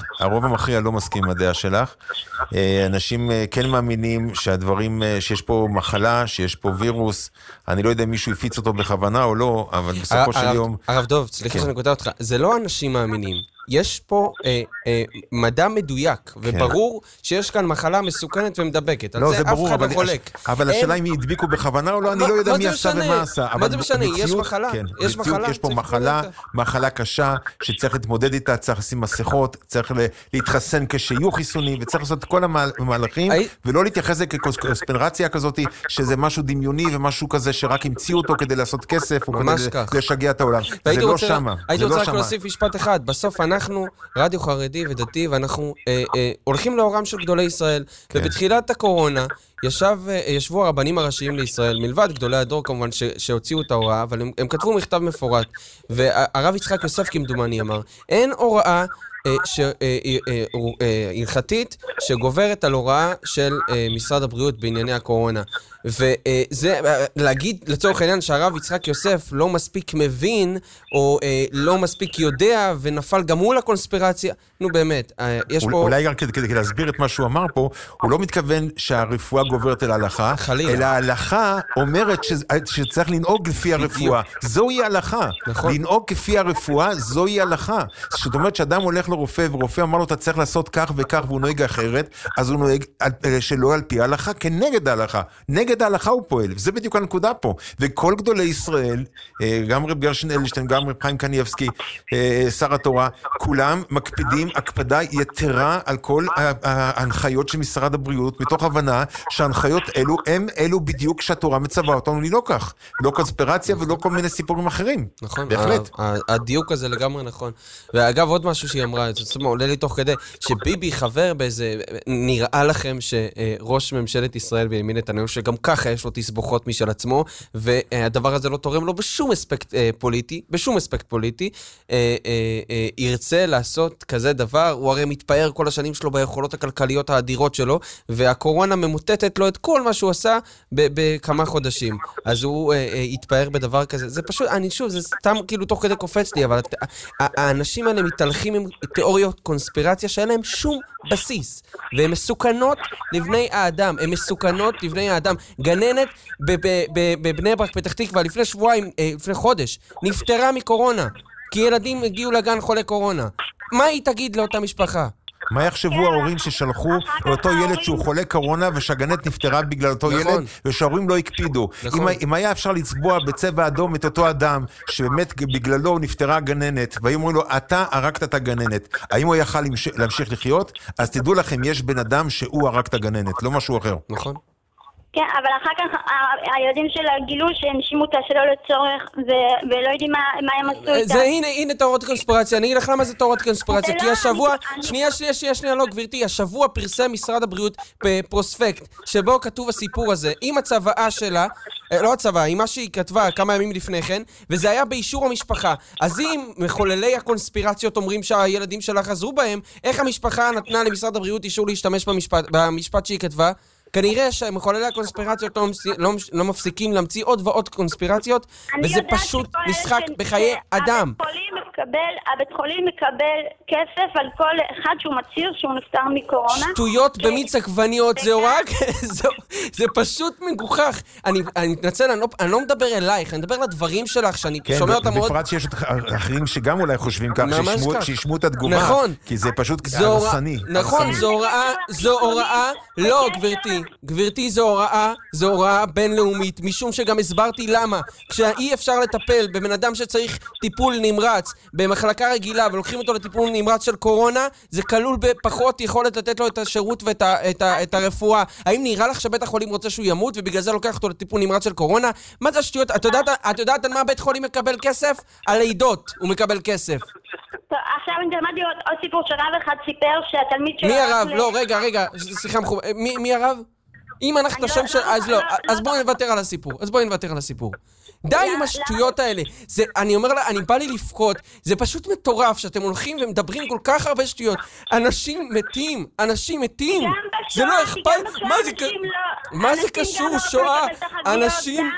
אנשים כן מאמינים שהדברים, שיש פה מחלה, שיש פה וירוס, אני לא יודע אם מישהו הפיץ אותו בכוונה או לא, אבל בסופו של יום... הרב דוב, סליחה שאני קוטע אותך, זה לא אנשים מאמינים. יש פה מדע מדויק, וברור שיש כאן מחלה מסוכנת ומדבקת. על זה אף אחד לא חולק. אבל השאלה אם הדביקו בכוונה או לא, אני לא יודע מי עשה ומה עשה. מה זה משנה? יש מחלה. יש פה מחלה קשה, שצריך להתמודד איתה, צריך לשים מסכות, צריך להתחסן כשיהיו חיסונים, וצריך לעשות את כל המהלכים, ולא להתייחס לקונספירציה כזאת, שזה משהו דמיוני ומשהו כזה שרק המציאו אותו כדי לעשות כסף, או כדי לשגע את העולם. זה לא שמה. הייתי רוצה רק להוסיף משפט אחד. בסוף אנחנו רדיו חרדי ודתי, ואנחנו הולכים לאורם של גדולי ישראל, ובתחילת הקורונה ישבו הרבנים הראשיים לישראל, מלבד גדולי הדור כמובן שהוציאו את ההוראה, אבל הם כתבו מכתב מפורט, והרב יצחק יוסף כמדומני אמר, אין הוראה הלכתית שגוברת על הוראה של משרד הבריאות בענייני הקורונה. וזה להגיד לצורך העניין שהרב יצחק יוסף לא מספיק מבין או לא מספיק יודע ונפל גם מול הקונספירציה, נו באמת, יש פה... אולי גם כדי להסביר את מה שהוא אמר פה, הוא לא מתכוון שהרפואה גוברת אל ההלכה, אלא ההלכה אומרת שצריך לנהוג לפי הרפואה. זוהי ההלכה. לנהוג כפי הרפואה, זוהי ההלכה. זאת אומרת שאדם הולך לרופא, ורופא אמר לו אתה צריך לעשות כך וכך, והוא נוהג אחרת, אז הוא נוהג שלא על פי ההלכה, כנגד ההלכה. נגד ההלכה הוא פועל, וזה בדיוק הנקודה פה. וכל גדולי ישראל, גם רב גרשון אלשטיין, גם רב חיים קניבסקי, שר התורה, כולם מקפידים הקפדה יתרה על כל ההנחיות של משרד הבריאות, מתוך הבנה שההנחיות אלו הם אלו בדיוק שהתורה מצווה אותנו לא כך. לא קונספירציה ולא כל מיני סיפורים אחרים. נכון, בהחלט. הדיוק הזה לגמרי נכון. ואגב, עוד משהו שהיא אמרה אמרה, זאת אומרת, עולה לי תוך כדי, שביבי חבר באיזה, נראה לכם שראש ממשלת ישראל בנימין נתניהו, שגם ככה יש לו תסבוכות משל עצמו, והדבר הזה לא תורם לו בשום אספקט פוליטי, ירצה לעשות כזה דבר, הוא הרי מתפאר כל השנים שלו ביכולות הכלכליות האדירות שלו, והקורונה ממוטטת לו את כל מה שהוא עשה בכמה חודשים. אז הוא יתפאר בדבר כזה. זה פשוט, זה סתם כאילו תוך כדי קופץ לי, אבל האנשים האלה מתהלכים עם תיאוריות קונספירציה שאין להם שום בסיס, והן מסוכנות לבני האדם, גננת בבני ברק פתח תקווה לפני חודש, נפטרה מקורונה, כי ילדים הגיעו לגן חולי קורונה. מה היא תגיד לאותה משפחה? מה יחשבו ההורים ששלחו לאותו ילד שהוא חולה קורונה ושהגננת נפטרה בגלל אותו ילד ושההורים לא הקפידו? אם היה אפשר לצבוע בצבע אדום את אותו אדם שבאמת בגללו נפטרה הגננת והיו אומרים לו אתה הרגת את הגננת, האם הוא יכל להמשיך לחיות? אז תדעו לכם, יש בן אדם שהוא הרג את הגננת, לא משהו אחר. נכון. כן, אבל אחר כך הילדים שלה גילו שהנשימו אותה שלא לצורך ולא יודעים מה הם עשו איתה. זה הנה תיאוריות קונספירציה, אני אגיד לך למה זה תיאוריות קונספירציה, כי השבוע, שנייה, לא גברתי, השבוע פרסם משרד הבריאות בפרוספקט, שבו כתוב הסיפור הזה, עם הצוואה שלה, לא הצוואה, עם מה שהיא כתבה כמה ימים לפני כן, וזה היה באישור המשפחה. אז אם מחוללי הקונספירציות אומרים שהילדים שלה חזרו בהם, איך המשפחה נתנה למשרד הבריאות אישור להשתמש במשפט שהיא כתבה? כנראה שמחוללי הקונספירציות לא מפסיקים להמציא עוד ועוד קונספירציות, וזה פשוט משחק בחיי אדם. הבית חולים מקבל כסף על כל אחד שהוא מצהיר שהוא נפטר מקורונה. שטויות במיץ עגבניות, זה פשוט מגוחך. אני מתנצל, אני לא מדבר אלייך, אני מדבר לדברים שלך, שאני שומע אותם מאוד... בפרט שיש אחרים שגם אולי חושבים כך, שישמו את התגובה, כי זה פשוט הרסני. נכון, זו הוראה, לא גברתי, זו הוראה בינלאומית, משום שגם הסברתי למה. כשאי אפשר לטפל בבן אדם שצריך טיפול נמרץ במחלקה רגילה ולוקחים אותו לטיפול נמרץ של קורונה, זה כלול בפחות יכולת לתת לו את השירות ואת הרפואה. האם נראה לך שבית החולים רוצה שהוא ימות ובגלל זה לוקח אותו לטיפול נמרץ של קורונה? מה זה השטויות? את יודעת על מה בית חולים מקבל כסף? על לידות הוא מקבל כסף. טוב, עכשיו אני תלמדי עוד סיפור שרב אחד סיפר שהתלמיד שלו... מי הרב? לא, רגע, סליחה מחובר. מי הרב? אם אנחנו את השם של... אז לא, אז בואי נוותר על הסיפור. די עם השטויות האלה. אני אומר לה, אני בא לי לפקוד. זה פשוט מטורף שאתם הולכים ומדברים כל כך הרבה שטויות. אנשים מתים. זה לא אכפת. מה זה קשור שואה? אנשים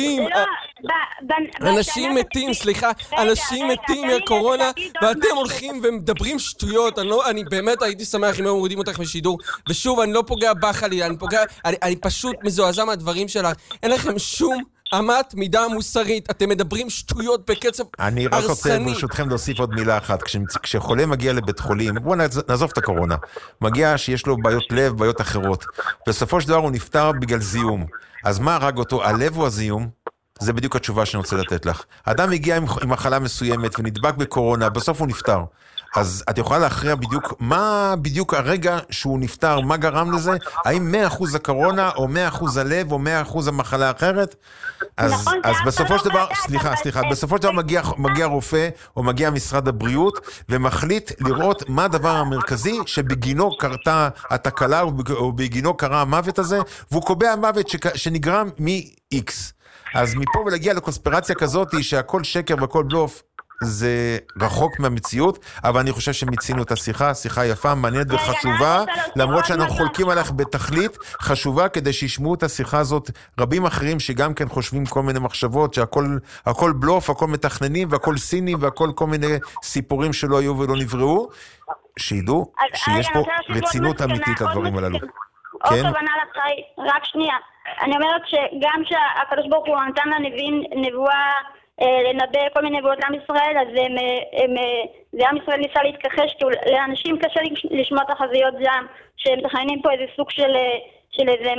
מתים, סליחה. אנשים מתים מהקורונה, ואתם הולכים ומדברים שטויות. אני באמת הייתי שמח אם הם מורידים אותך משידור. ושוב, אני לא פוגע בך לי, אני פשוט מזועזע מהדברים שלך. אין לכם שום אמת מידה מוסרית, אתם מדברים שטויות בקצב הרסני. אני רק רוצה ברשותכם להוסיף עוד מילה אחת. כשחולה מגיע לבית חולים, בואו נעזוב את הקורונה, מגיע שיש לו בעיות לב, בעיות אחרות, בסופו של דבר הוא נפטר בגלל זיהום. אז מה הרג אותו, הלב או הזיהום? זה בדיוק התשובה שאני רוצה לתת לך. האדם הגיע עם מחלה מסוימת ונדבק בקורונה, בסוף הוא נפטר. אז את יכולה להכריע בדיוק מה בדיוק הרגע שהוא נפטר, מה גרם לזה? האם 100% הקורונה או 100% הלב או 100% המחלה האחרת? אז בסופו של דבר, סליחה, בסופו של דבר מגיע רופא או מגיע משרד הבריאות ומחליט לראות מה הדבר המרכזי שבגינו קרתה התקלה או בגינו קרה המוות הזה, והוא קובע מוות שנגרם מ-X. אז מפה ולהגיע לקונספירציה כזאת שהכל שקר והכל בלוף, זה רחוק מהמציאות, אבל אני חושב שמיצינו את שיחה יפה, מעניינת וחשובה, למרות שאנחנו חולקים עליך בתכלית, חשובה כדי שישמעו את השיחה הזאת רבים אחרים שגם כן חושבים כל מיני מחשבות, שהכל בלוף, הכל מתכננים והכל סיני והכל כל מיני סיפורים שלא היו ולא נבראו, שידעו שיש פה רצינות אמיתית לדברים הללו. עוד תובנה לחי, רק שנייה. אני אומרת שגם שהקדוש ברוך הוא נתן לנביאים נבואה לנבא כל מיני נבואות לעם ישראל, אז עם ישראל ניסה להתכחש, כי לאנשים קשה לשמוע תחזיות זעם, שהם מתכננים פה איזה סוג של איזה...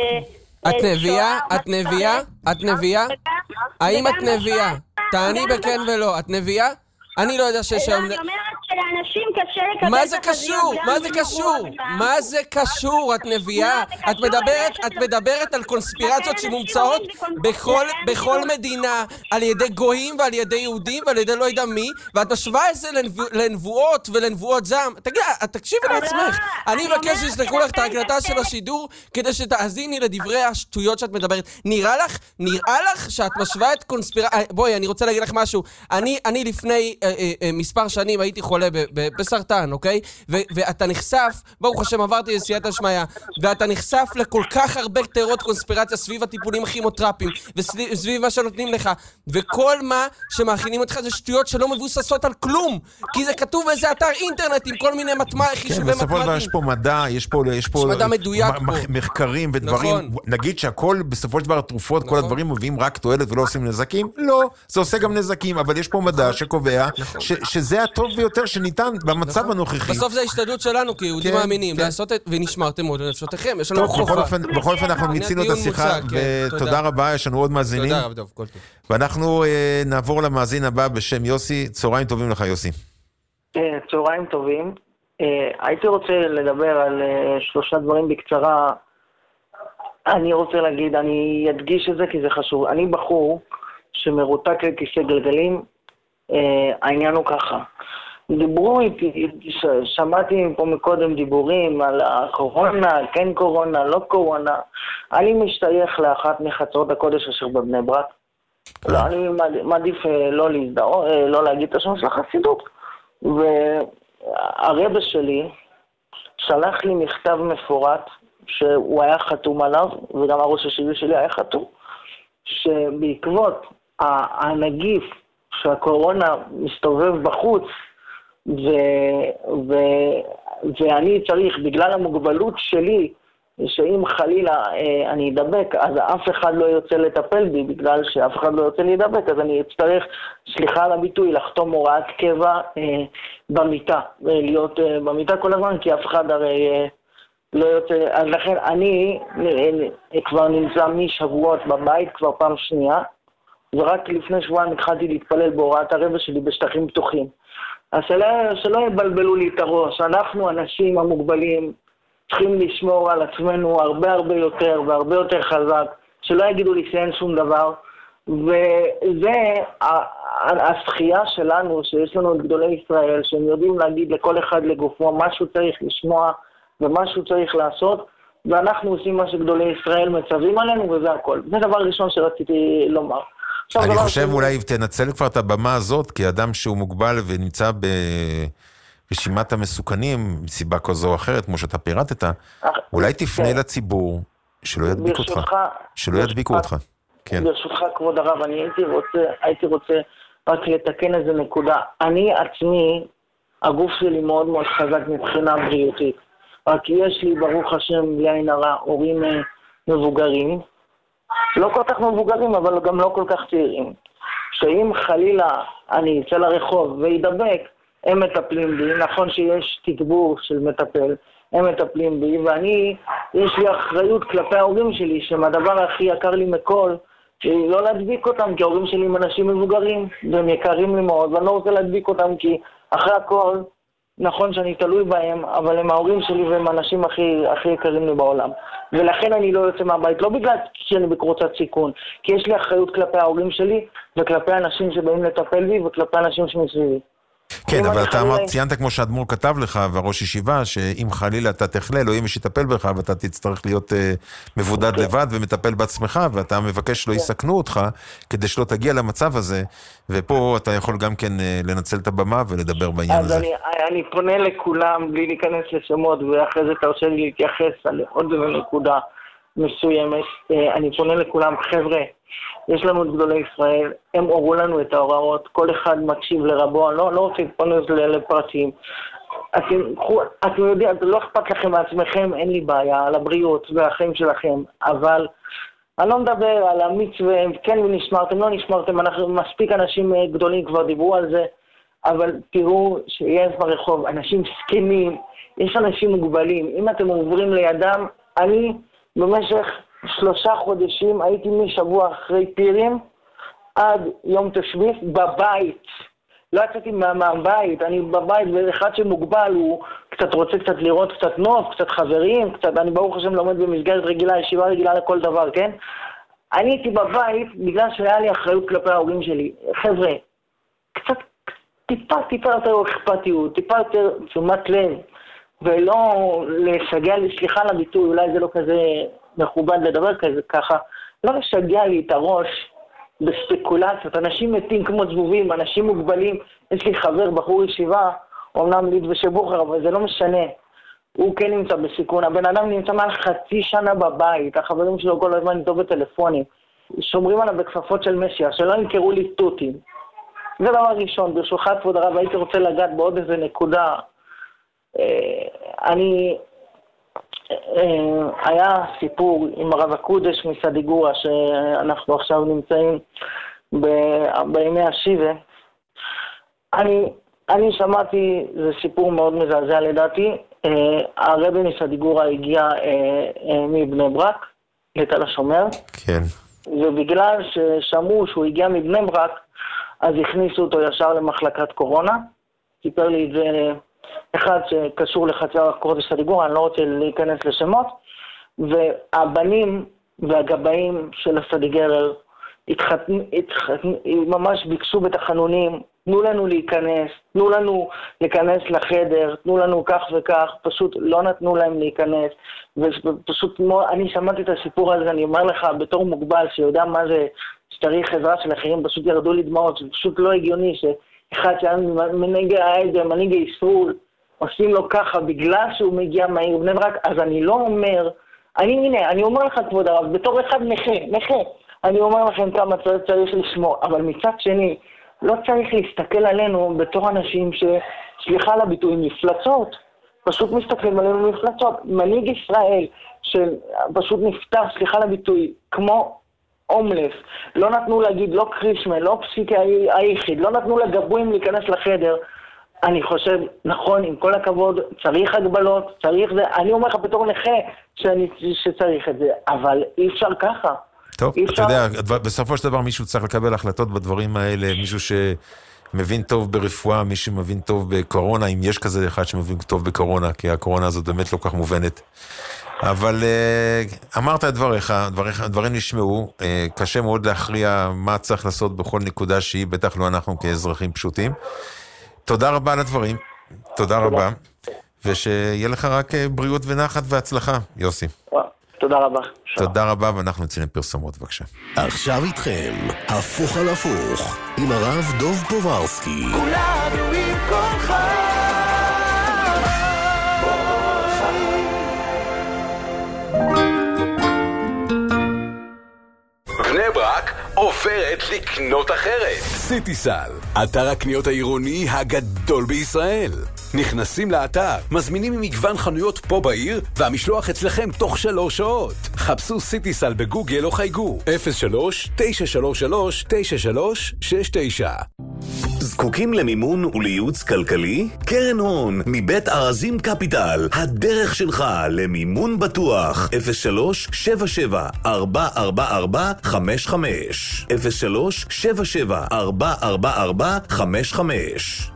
את נביאה? האם את נביאה? תעני בכן ולא, את נביאה? אני לא יודע שיש... אני אומרת לאנשים קשה לקבל מה זה קשור? מה זה קשור? מה זה קשור? את נביאה? את מדברת על קונספירציות שמומצאות בכל מדינה על ידי גויים ועל ידי יהודים ועל ידי לא יודע מי, ואת משווה את זה לנבואות ולנבואות זעם. תקשיבי לעצמך. אני מבקש שישלחו לך את ההקלטה של השידור כדי שתאזיני לדברי השטויות שאת מדברת. נראה לך שאת משווה את קונספירציה... בואי, אני רוצה להגיד לך משהו. אני לפני מספר שנים הייתי חולה בסרטן, אוקיי? ואתה נחשף, ברוך השם עברתי לסייעתא דשמיא, ואתה נחשף לכל כך הרבה תיאוריות קונספירציה סביב הטיפולים הכימותרפיים וסביב מה שנותנים לך, וכל מה שמאכינים אותך זה שטויות שלא מבוססות על כלום, כי זה כתוב באיזה אתר אינטרנט עם כל מיני חישובי מתמטים. בסופו של דבר יש פה מדע, יש פה מדע מדויק פה. מחקרים ודברים, נגיד שהכל בסופו של דבר תרופות, כל הדברים מביאים רק תועלת ולא עושים נזקים? לא, זה עושה גם נזקים, אבל יש פה מדע שקובע שזה הטוב ביותר שניתן במצב הנוכחי. בסוף זה ההשתדלות שלנו כיהודים מאמינים, לעשות את... ונשמרתם עוד לנפשותיכם, יש לנו חובה. בכל אופן אנחנו מיצינו את השיחה, ותודה רבה, יש לנו עוד מאזינים. תודה רב, כל טוב. ואנחנו נעבור למאזין הבא בשם יוסי. צהריים טובים לך, יוסי. צהריים טובים. הייתי רוצה לדבר על 3 דברים בקצרה. אני רוצה להגיד, אני אדגיש את זה כי זה חשוב. אני בחור שמרותק לכיסא גלגלים. העניין הוא ככה. דיברו איתי, שמעתי פה מקודם דיבורים על הקורונה, כן קורונה, לא קורונה. אני משתייך לאחת מחצרות הקודש אשר בבני ברק. לא, אני מעדיף לא להגיד את השם של החסידות. והרבא שלי שלח לי מכתב מפורט שהוא היה חתום עליו, וגם הראש השיבי שלי היה חתום, שבעקבות הנגיף שהקורונה מסתובב בחוץ, ואני צריך, בגלל המוגבלות שלי, שאם חלילה אני אדבק, אז אף אחד לא יוצא לטפל בי, בגלל שאף אחד לא יוצא להידבק, אז אני אצטרך, סליחה על הביטוי, לחתום הוראת קבע במיטה, להיות במיטה כל הזמן, כי אף אחד הרי לא יוצא, אז לכן אני כבר נמצא משבועות בבית, כבר פעם שנייה, ורק לפני שבועיים התחלתי להתפלל בהוראת הרבא שלי בשטחים פתוחים. אז שלא יבלבלו לי את הראש, אנחנו אנשים המוגבלים, צריכים לשמור על עצמנו הרבה יותר והרבה יותר חזק, שלא יגידו לי שאין שום דבר, וזה הזכייה שלנו, שיש לנו את גדולי ישראל, שהם יודעים להגיד לכל אחד לגופו מה שהוא צריך לשמוע ומה שהוא צריך לעשות, ואנחנו עושים מה שגדולי ישראל מצווים עלינו, וזה הכל. זה דבר ראשון שרציתי לומר. אני חושב אולי תנצל כבר את הבמה הזאת, כי אדם שהוא מוגבל ונמצא ברשימת המסוכנים, מסיבה כזו או אחרת, כמו שאתה פירטת, אולי תפנה לציבור שלא ידביקו אותך. שלא ידביקו אותך. ברשותך, כבוד הרב, אני הייתי רוצה רק לתקן איזה נקודה. אני עצמי, הגוף שלי מאוד מאוד חזק מבחינה בריאותית. רק יש לי, ברוך השם, בלי עין הרע, הורים מבוגרים, לא כל כך מבוגרים, אבל גם לא כל כך צעירים. שאם חלילה אני אצא לרחוב וידבק, הם מטפלים בי, נכון שיש תגבור של מטפל, הם מטפלים בי, ואני, יש לי אחריות כלפי ההורים שלי, שהדבר הכי יקר לי מכל, לא להדביק אותם, כי ההורים שלי הם אנשים מבוגרים, והם יקרים לי מאוד, ואני לא רוצה להדביק אותם, כי אחרי הכל, נכון שאני תלוי בהם, אבל הם ההורים שלי והם האנשים הכי יקרים לי בעולם. ולכן אני לא יוצא מהבית, לא בגלל שאני בקבוצת סיכון, כי יש לי אחריות כלפי ההורים שלי, וכלפי אנשים שבאים לטפל בי, וכלפי אנשים שמסביבי. כן, אבל אתה ציינת כמו שהאדמו"ר כתב לך, והראש ישיבה, שאם חלילה אתה תחלה, לא יהיה מי שיטפל בך, ואתה תצטרך להיות מבודד לבד ומטפל בעצמך, ואתה מבקש שלא יסכנו אותך, כדי שלא תגיע למצב הזה, ופה אתה יכול גם כן לנצל את הבמה ולדבר בעניין הזה. אז אני פונה לכולם, בלי להיכנס לשמות, ואחרי זה תרשה לי להתייחס על עוד נקודה מסוימת. אני פונה לכולם, חבר'ה, יש לנו את גדולי ישראל, הם הורו לנו את ההוראות, כל אחד מקשיב לרבו, לא רוצה להתפונז לפרטים. אתם יודעים, לא אכפת לכם מעצמכם, אין לי בעיה, על הבריאות והחיים שלכם, אבל אני לא מדבר על המצווה, כן ונשמרתם, לא נשמרתם, אנחנו מספיק אנשים גדולים כבר דיברו על זה, אבל תראו שיש ברחוב אנשים סכנים, יש אנשים מוגבלים, אם אתם עוברים לידם, אני במשך 3 חודשים הייתי משבוע אחרי פירים עד יום תשביף בבית. לא יצאתי מהבית, אני בבית, ואחד שמוגבל הוא קצת רוצה קצת לראות קצת נוף, קצת חברים, קצת, אני ברוך השם לומד במסגרת רגילה, ישיבה רגילה לכל דבר, כן? אני הייתי בבית בגלל שהיה לי אחריות כלפי ההורים שלי. חבר'ה, קצת, טיפה יותר אכפתיות, טיפה יותר תשומת לב, ולא לשגע לי, סליחה לביטוי, אולי זה לא כזה מכובד לדבר כזה ככה, לא לשגע לי את הראש בספקולציות, אנשים מתים כמו זבובים, אנשים מוגבלים, יש לי חבר, בחור ישיבה, אומנם ליד ושבוחר, אבל זה לא משנה, הוא כן נמצא בסיכון, הבן אדם נמצא מעל חצי שנה בבית, החברים שלו כל הזמן איתו בטלפונים, שומרים עליו בכפפות של משיח, שלא ימכרו לי תותים. זה דבר ראשון, ברשותך כבוד הרב, הייתי רוצה לגעת בעוד איזה נקודה. היה סיפור עם הרב הקודש מסדיגורה, שאנחנו עכשיו נמצאים בימי השיבה. אני שמעתי, זה סיפור מאוד מזעזע לדעתי, הרבי מסדיגורה הגיע מבני ברק, לתל השומר. כן. ובגלל ששמעו שהוא הגיע מבני ברק, אז הכניסו אותו ישר למחלקת קורונה. סיפר לי את זה אחד שקשור לחצר קודש סדיגורה, אני לא רוצה להיכנס לשמות. והבנים והגבאים של הסדיגרר ממש ביקשו בתחנונים, תנו לנו להיכנס לחדר, תנו לנו כך וכך, פשוט לא נתנו להם להיכנס, ופשוט אני שמעתי את הסיפור הזה, אני אומר לך, בתור מוגבל שיודע מה זה, שצריך עזרה של אחרים, פשוט ירדו לי דמעות, זה פשוט לא הגיוני שאחד שהיה מנהיג העדר, מנהיג הישרול, עושים לו ככה בגלל שהוא מגיע מהעיר בני ברק, אז אני לא אומר, אני אומר לך כבוד הרב, בתור אחד נכה, אני אומר לכם כמה צריך לשמור, אבל מצד שני, לא צריך להסתכל עלינו בתור אנשים שסליחה על הביטוי מפלצות, פשוט מסתכלים עלינו מפלצות. מנהיג ישראל שפשוט נפטר, סליחה על הביטוי, כמו הומלס, לא נתנו להגיד, לא קרישמה, לא פסיקי היחיד, לא נתנו לגבויים להיכנס לחדר. אני חושב, נכון, עם כל הכבוד, צריך הגבלות, צריך זה, אני אומר לך בתור נכה שצריך את זה, אבל אי אפשר ככה. טוב, אתה יודע, בסופו של דבר מישהו צריך לקבל החלטות בדברים האלה, מישהו שמבין טוב ברפואה, מישהו שמבין טוב בקורונה, אם יש כזה אחד שמבין טוב בקורונה, כי הקורונה הזאת באמת לא כך מובנת. אבל אמרת את דבריך, הדברים נשמעו, קשה מאוד להכריע מה צריך לעשות בכל נקודה שהיא, בטח לא אנחנו כאזרחים פשוטים. תודה רבה על הדברים, תודה רבה, ושיהיה לך רק בריאות ונחת והצלחה, יוסי. תודה רבה. תודה רבה, ואנחנו נצא לפרסומות, בבקשה. עכשיו איתכם, הפוך על הפוך, עם הרב דוב פוברסקי. כולנו עם כל בני ברק עוברת לקנות אחרת. סיטיסל, אתר הקניות העירוני הגדול בישראל. נכנסים לאתר, מזמינים ממגוון חנויות פה בעיר, והמשלוח אצלכם תוך 3 שעות. חפשו סיטיסל בגוגל או חייגו 03-933-9369. זקוקים למימון ולייעוץ כלכלי? קרן הון מבית ארזים קפיטל, הדרך שלך למימון בטוח. 03-77-444-55 03-77-444-55.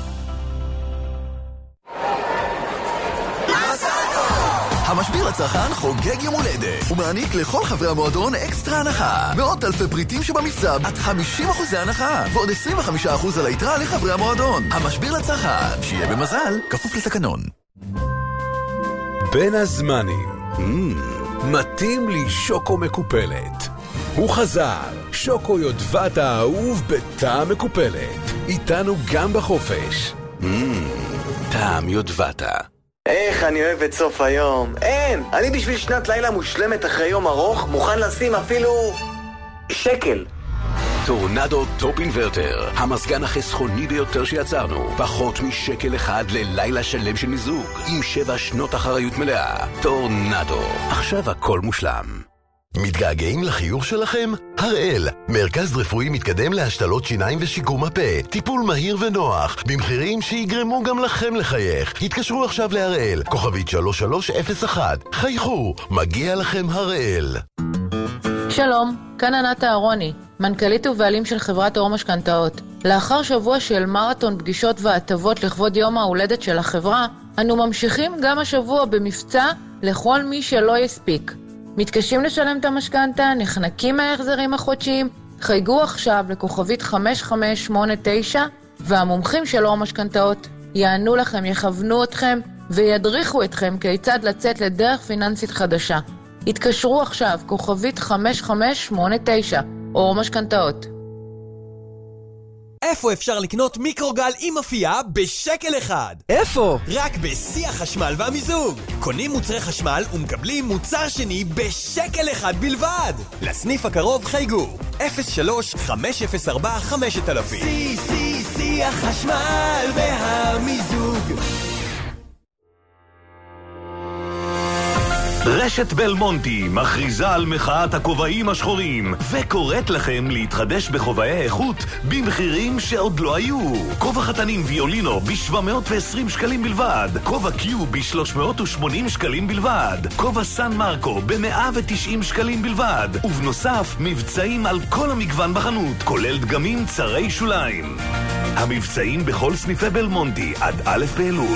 המשביר לצרכן חוגג יום הולדת ומעניק לכל חברי המועדון אקסטרה הנחה. מאות אלפי פריטים שבמבצע עד 50% הנחה ועוד 25% על היתרה לחברי המועדון. המשביר לצרכן, שיהיה במזל, כפוף לתקנון. בין הזמנים, מתאים לי שוקו מקופלת. הוא חזר, שוקו יודבת האהוב בטעם מקופלת. איתנו גם בחופש. טעם יודבת. איך אני אוהב את סוף היום. אין, אני בשביל שנת לילה מושלמת אחרי יום ארוך מוכן לשים אפילו שקל. טורנדו טופ אינברטר, המזגן החסכוני ביותר שיצרנו. פחות משקל אחד ללילה שלם של מיזוג, עם 7 שנות אחריות מלאה. טורנדו, עכשיו הכל מושלם. מתגעגעים לחיוך שלכם? הראל, מרכז רפואי מתקדם להשתלות שיניים ושיקום הפה. טיפול מהיר ונוח, במחירים שיגרמו גם לכם לחייך. התקשרו עכשיו להראל, כוכבית 3301. חייכו, מגיע לכם הראל. שלום, כאן ענת אהרוני, מנכ"לית ובעלים של חברת אור משכנתאות. לאחר שבוע של מרתון פגישות והטבות לכבוד יום ההולדת של החברה, אנו ממשיכים גם השבוע במבצע לכל מי שלא יספיק. מתקשים לשלם את המשכנתה, נחנקים מההחזרים החודשיים, חייגו עכשיו לכוכבית 5589, והמומחים של אור משכנתאות יענו לכם, יכוונו אתכם וידריכו אתכם כיצד לצאת לדרך פיננסית חדשה. התקשרו עכשיו, כוכבית 5589, אור משכנתאות. איפה אפשר לקנות מיקרוגל עם אפייה בשקל אחד? איפה? רק בשיא החשמל והמיזוג. קונים מוצרי חשמל ומקבלים מוצר שני בשקל אחד בלבד. לסניף הקרוב חייגו 03-504-5000. שיא החשמל והמיזוג. רשת בלמונטי מכריזה על מחאת הכובעים השחורים וקוראת לכם להתחדש בכובעי איכות במחירים שעוד לא היו. כובע חתנים ויולינו ב-720 שקלים בלבד, כובע קיו ב-380 שקלים בלבד, כובע סן מרקו ב-190 שקלים בלבד, ובנוסף מבצעים על כל המגוון בחנות, כולל דגמים צרי שוליים. המבצעים בכל סניפי בלמונטי עד א' באלול.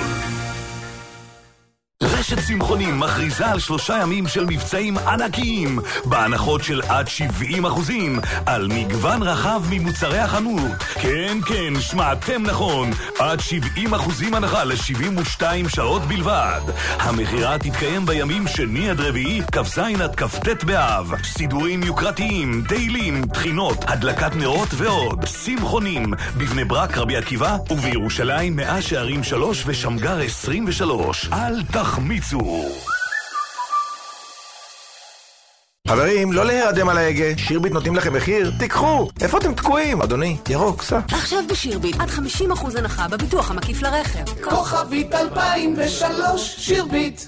רשת צמחונים מכריזה על 3 ימים של מבצעים ענקיים בהנחות של עד 70% על מגוון רחב ממוצרי החנות. כן, שמעתם נכון, עד 70% הנחה ל-72 שעות בלבד. המחירה תתקיים בימים שני עד רביעי, כ"ז עד כ"ט באב. סידורים יוקרתיים, תהילים, תחינות, הדלקת נרות ועוד. צמחונים בבני ברק, רבי עקיבא, ובירושלים 100 שערים 3 ושמגר 23. אל תחמיצו. חברים, לא להירדם על ההגה, שירביט נותנים לכם מחיר, תיקחו! איפה אתם תקועים? אדוני, ירוק, סע. עכשיו בשירביט, עד 50% הנחה בביטוח המקיף לרכב. כוכבית 2003, שירביט.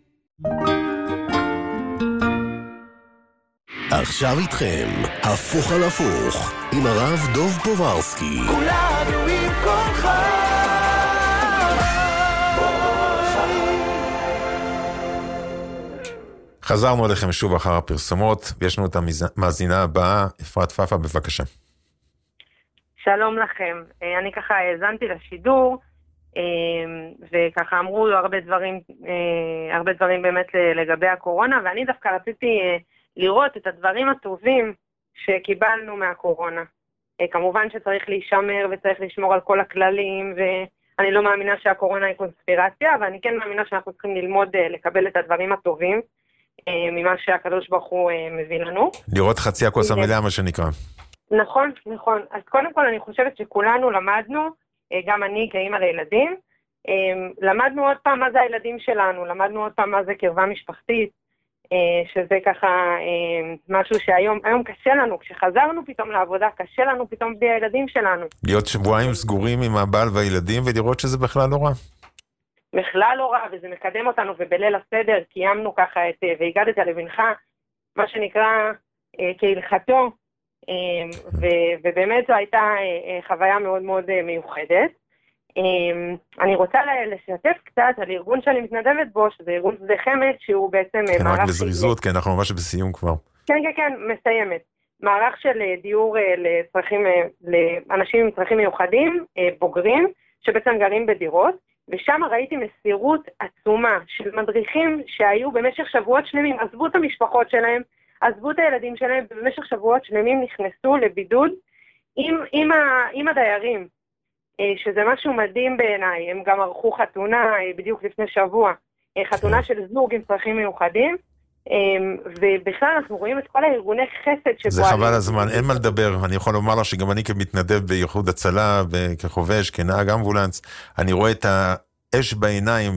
עכשיו איתכם, הפוך על הפוך, עם הרב דוב פוברסקי. כולנו עם כל חי. חזרנו אליכם שוב אחר הפרסומות, ויש לנו את המאזינה הבאה, אפרת פאפה, בבקשה. שלום לכם, אני ככה האזנתי לשידור, וככה אמרו הרבה דברים באמת לגבי הקורונה, ואני דווקא רציתי לראות את הדברים הטובים שקיבלנו מהקורונה. כמובן שצריך להישמר וצריך לשמור על כל הכללים, ואני לא מאמינה שהקורונה היא קונספירציה, אבל אני כן מאמינה שאנחנו צריכים ללמוד לקבל את הדברים הטובים, ממה שהקדוש ברוך הוא מביא לנו. לראות חצי הכוס המלאה, מה שנקרא. נכון. אז קודם כל אני חושבת שכולנו למדנו, גם אני כאמא לילדים, למדנו עוד פעם מה זה הילדים שלנו, למדנו עוד פעם מה זה קרבה משפחתית, שזה ככה משהו שהיום קשה לנו, כשחזרנו פתאום לעבודה, קשה לנו פתאום בלי הילדים שלנו. להיות שבועיים סגורים עם הבעל והילדים ולראות שזה בכלל לא רע. בכלל לא רע, וזה מקדם אותנו, ובליל הסדר קיימנו ככה את והגדת לבנך, מה שנקרא כהלכתו, ובאמת זו הייתה חוויה מאוד מאוד מיוחדת. אני רוצה לשתף קצת על ארגון שאני מתנדבת בו, שזה ארגון שדה חמד, שהוא בעצם כן, רק בזריזות, כן, אנחנו ממש בסיום כבר. כן, מסיימת. מערך של דיור לאנשים עם צרכים מיוחדים, בוגרים, שבעצם גרים בדירות, ושם ראיתי מסירות עצומה של מדריכים שהיו במשך שבועות שלמים, עזבו את המשפחות שלהם, עזבו את הילדים שלהם, ובמשך שבועות שלמים נכנסו לבידוד עם הדיירים, שזה משהו מדהים בעיניי. הם גם ערכו חתונה בדיוק לפני שבוע, חתונה של זוג עם צרכים מיוחדים, ובכלל אנחנו רואים את כל הארגוני חסד שפועלים. זה חבל הזמן, אין מה לדבר. אני יכול לומר לך שגם אני כמתנדב באיחוד הצלה וכחובש, כנהג אמבולנס, אני רואה את האש בעיניים,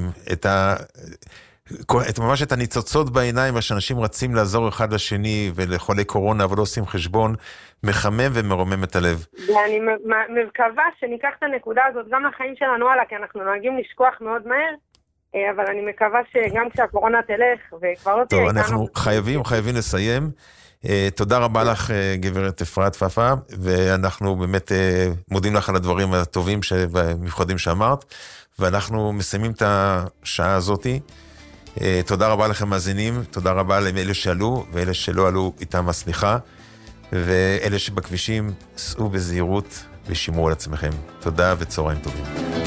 ממש את הניצוצות בעיניים, שאנשים רצים לעזור אחד לשני ולחולי קורונה, אבל לא עושים חשבון, מחמם ומרומם את הלב. ואני מקווה שניקח את הנקודה הזאת גם לחיים שלנו הלאה, כי אנחנו נוהגים לשכוח מאוד מהר, אבל אני מקווה שגם כשהקורונה תלך וכבר לא תהיה איתנו. טוב, אנחנו חייבים לסיים. תודה רבה לך, גברת אפרת פאפה, ואנחנו באמת מודים לך על הדברים הטובים והמיוחדים שאמרת, ואנחנו מסיימים את השעה הזאת. תודה רבה לכם מאזינים, תודה רבה לאלה שעלו, ואלה שלא עלו איתם הסליחה, ואלה שבכבישים, סעו בזהירות ושימרו על עצמכם. תודה וצהריים טובים.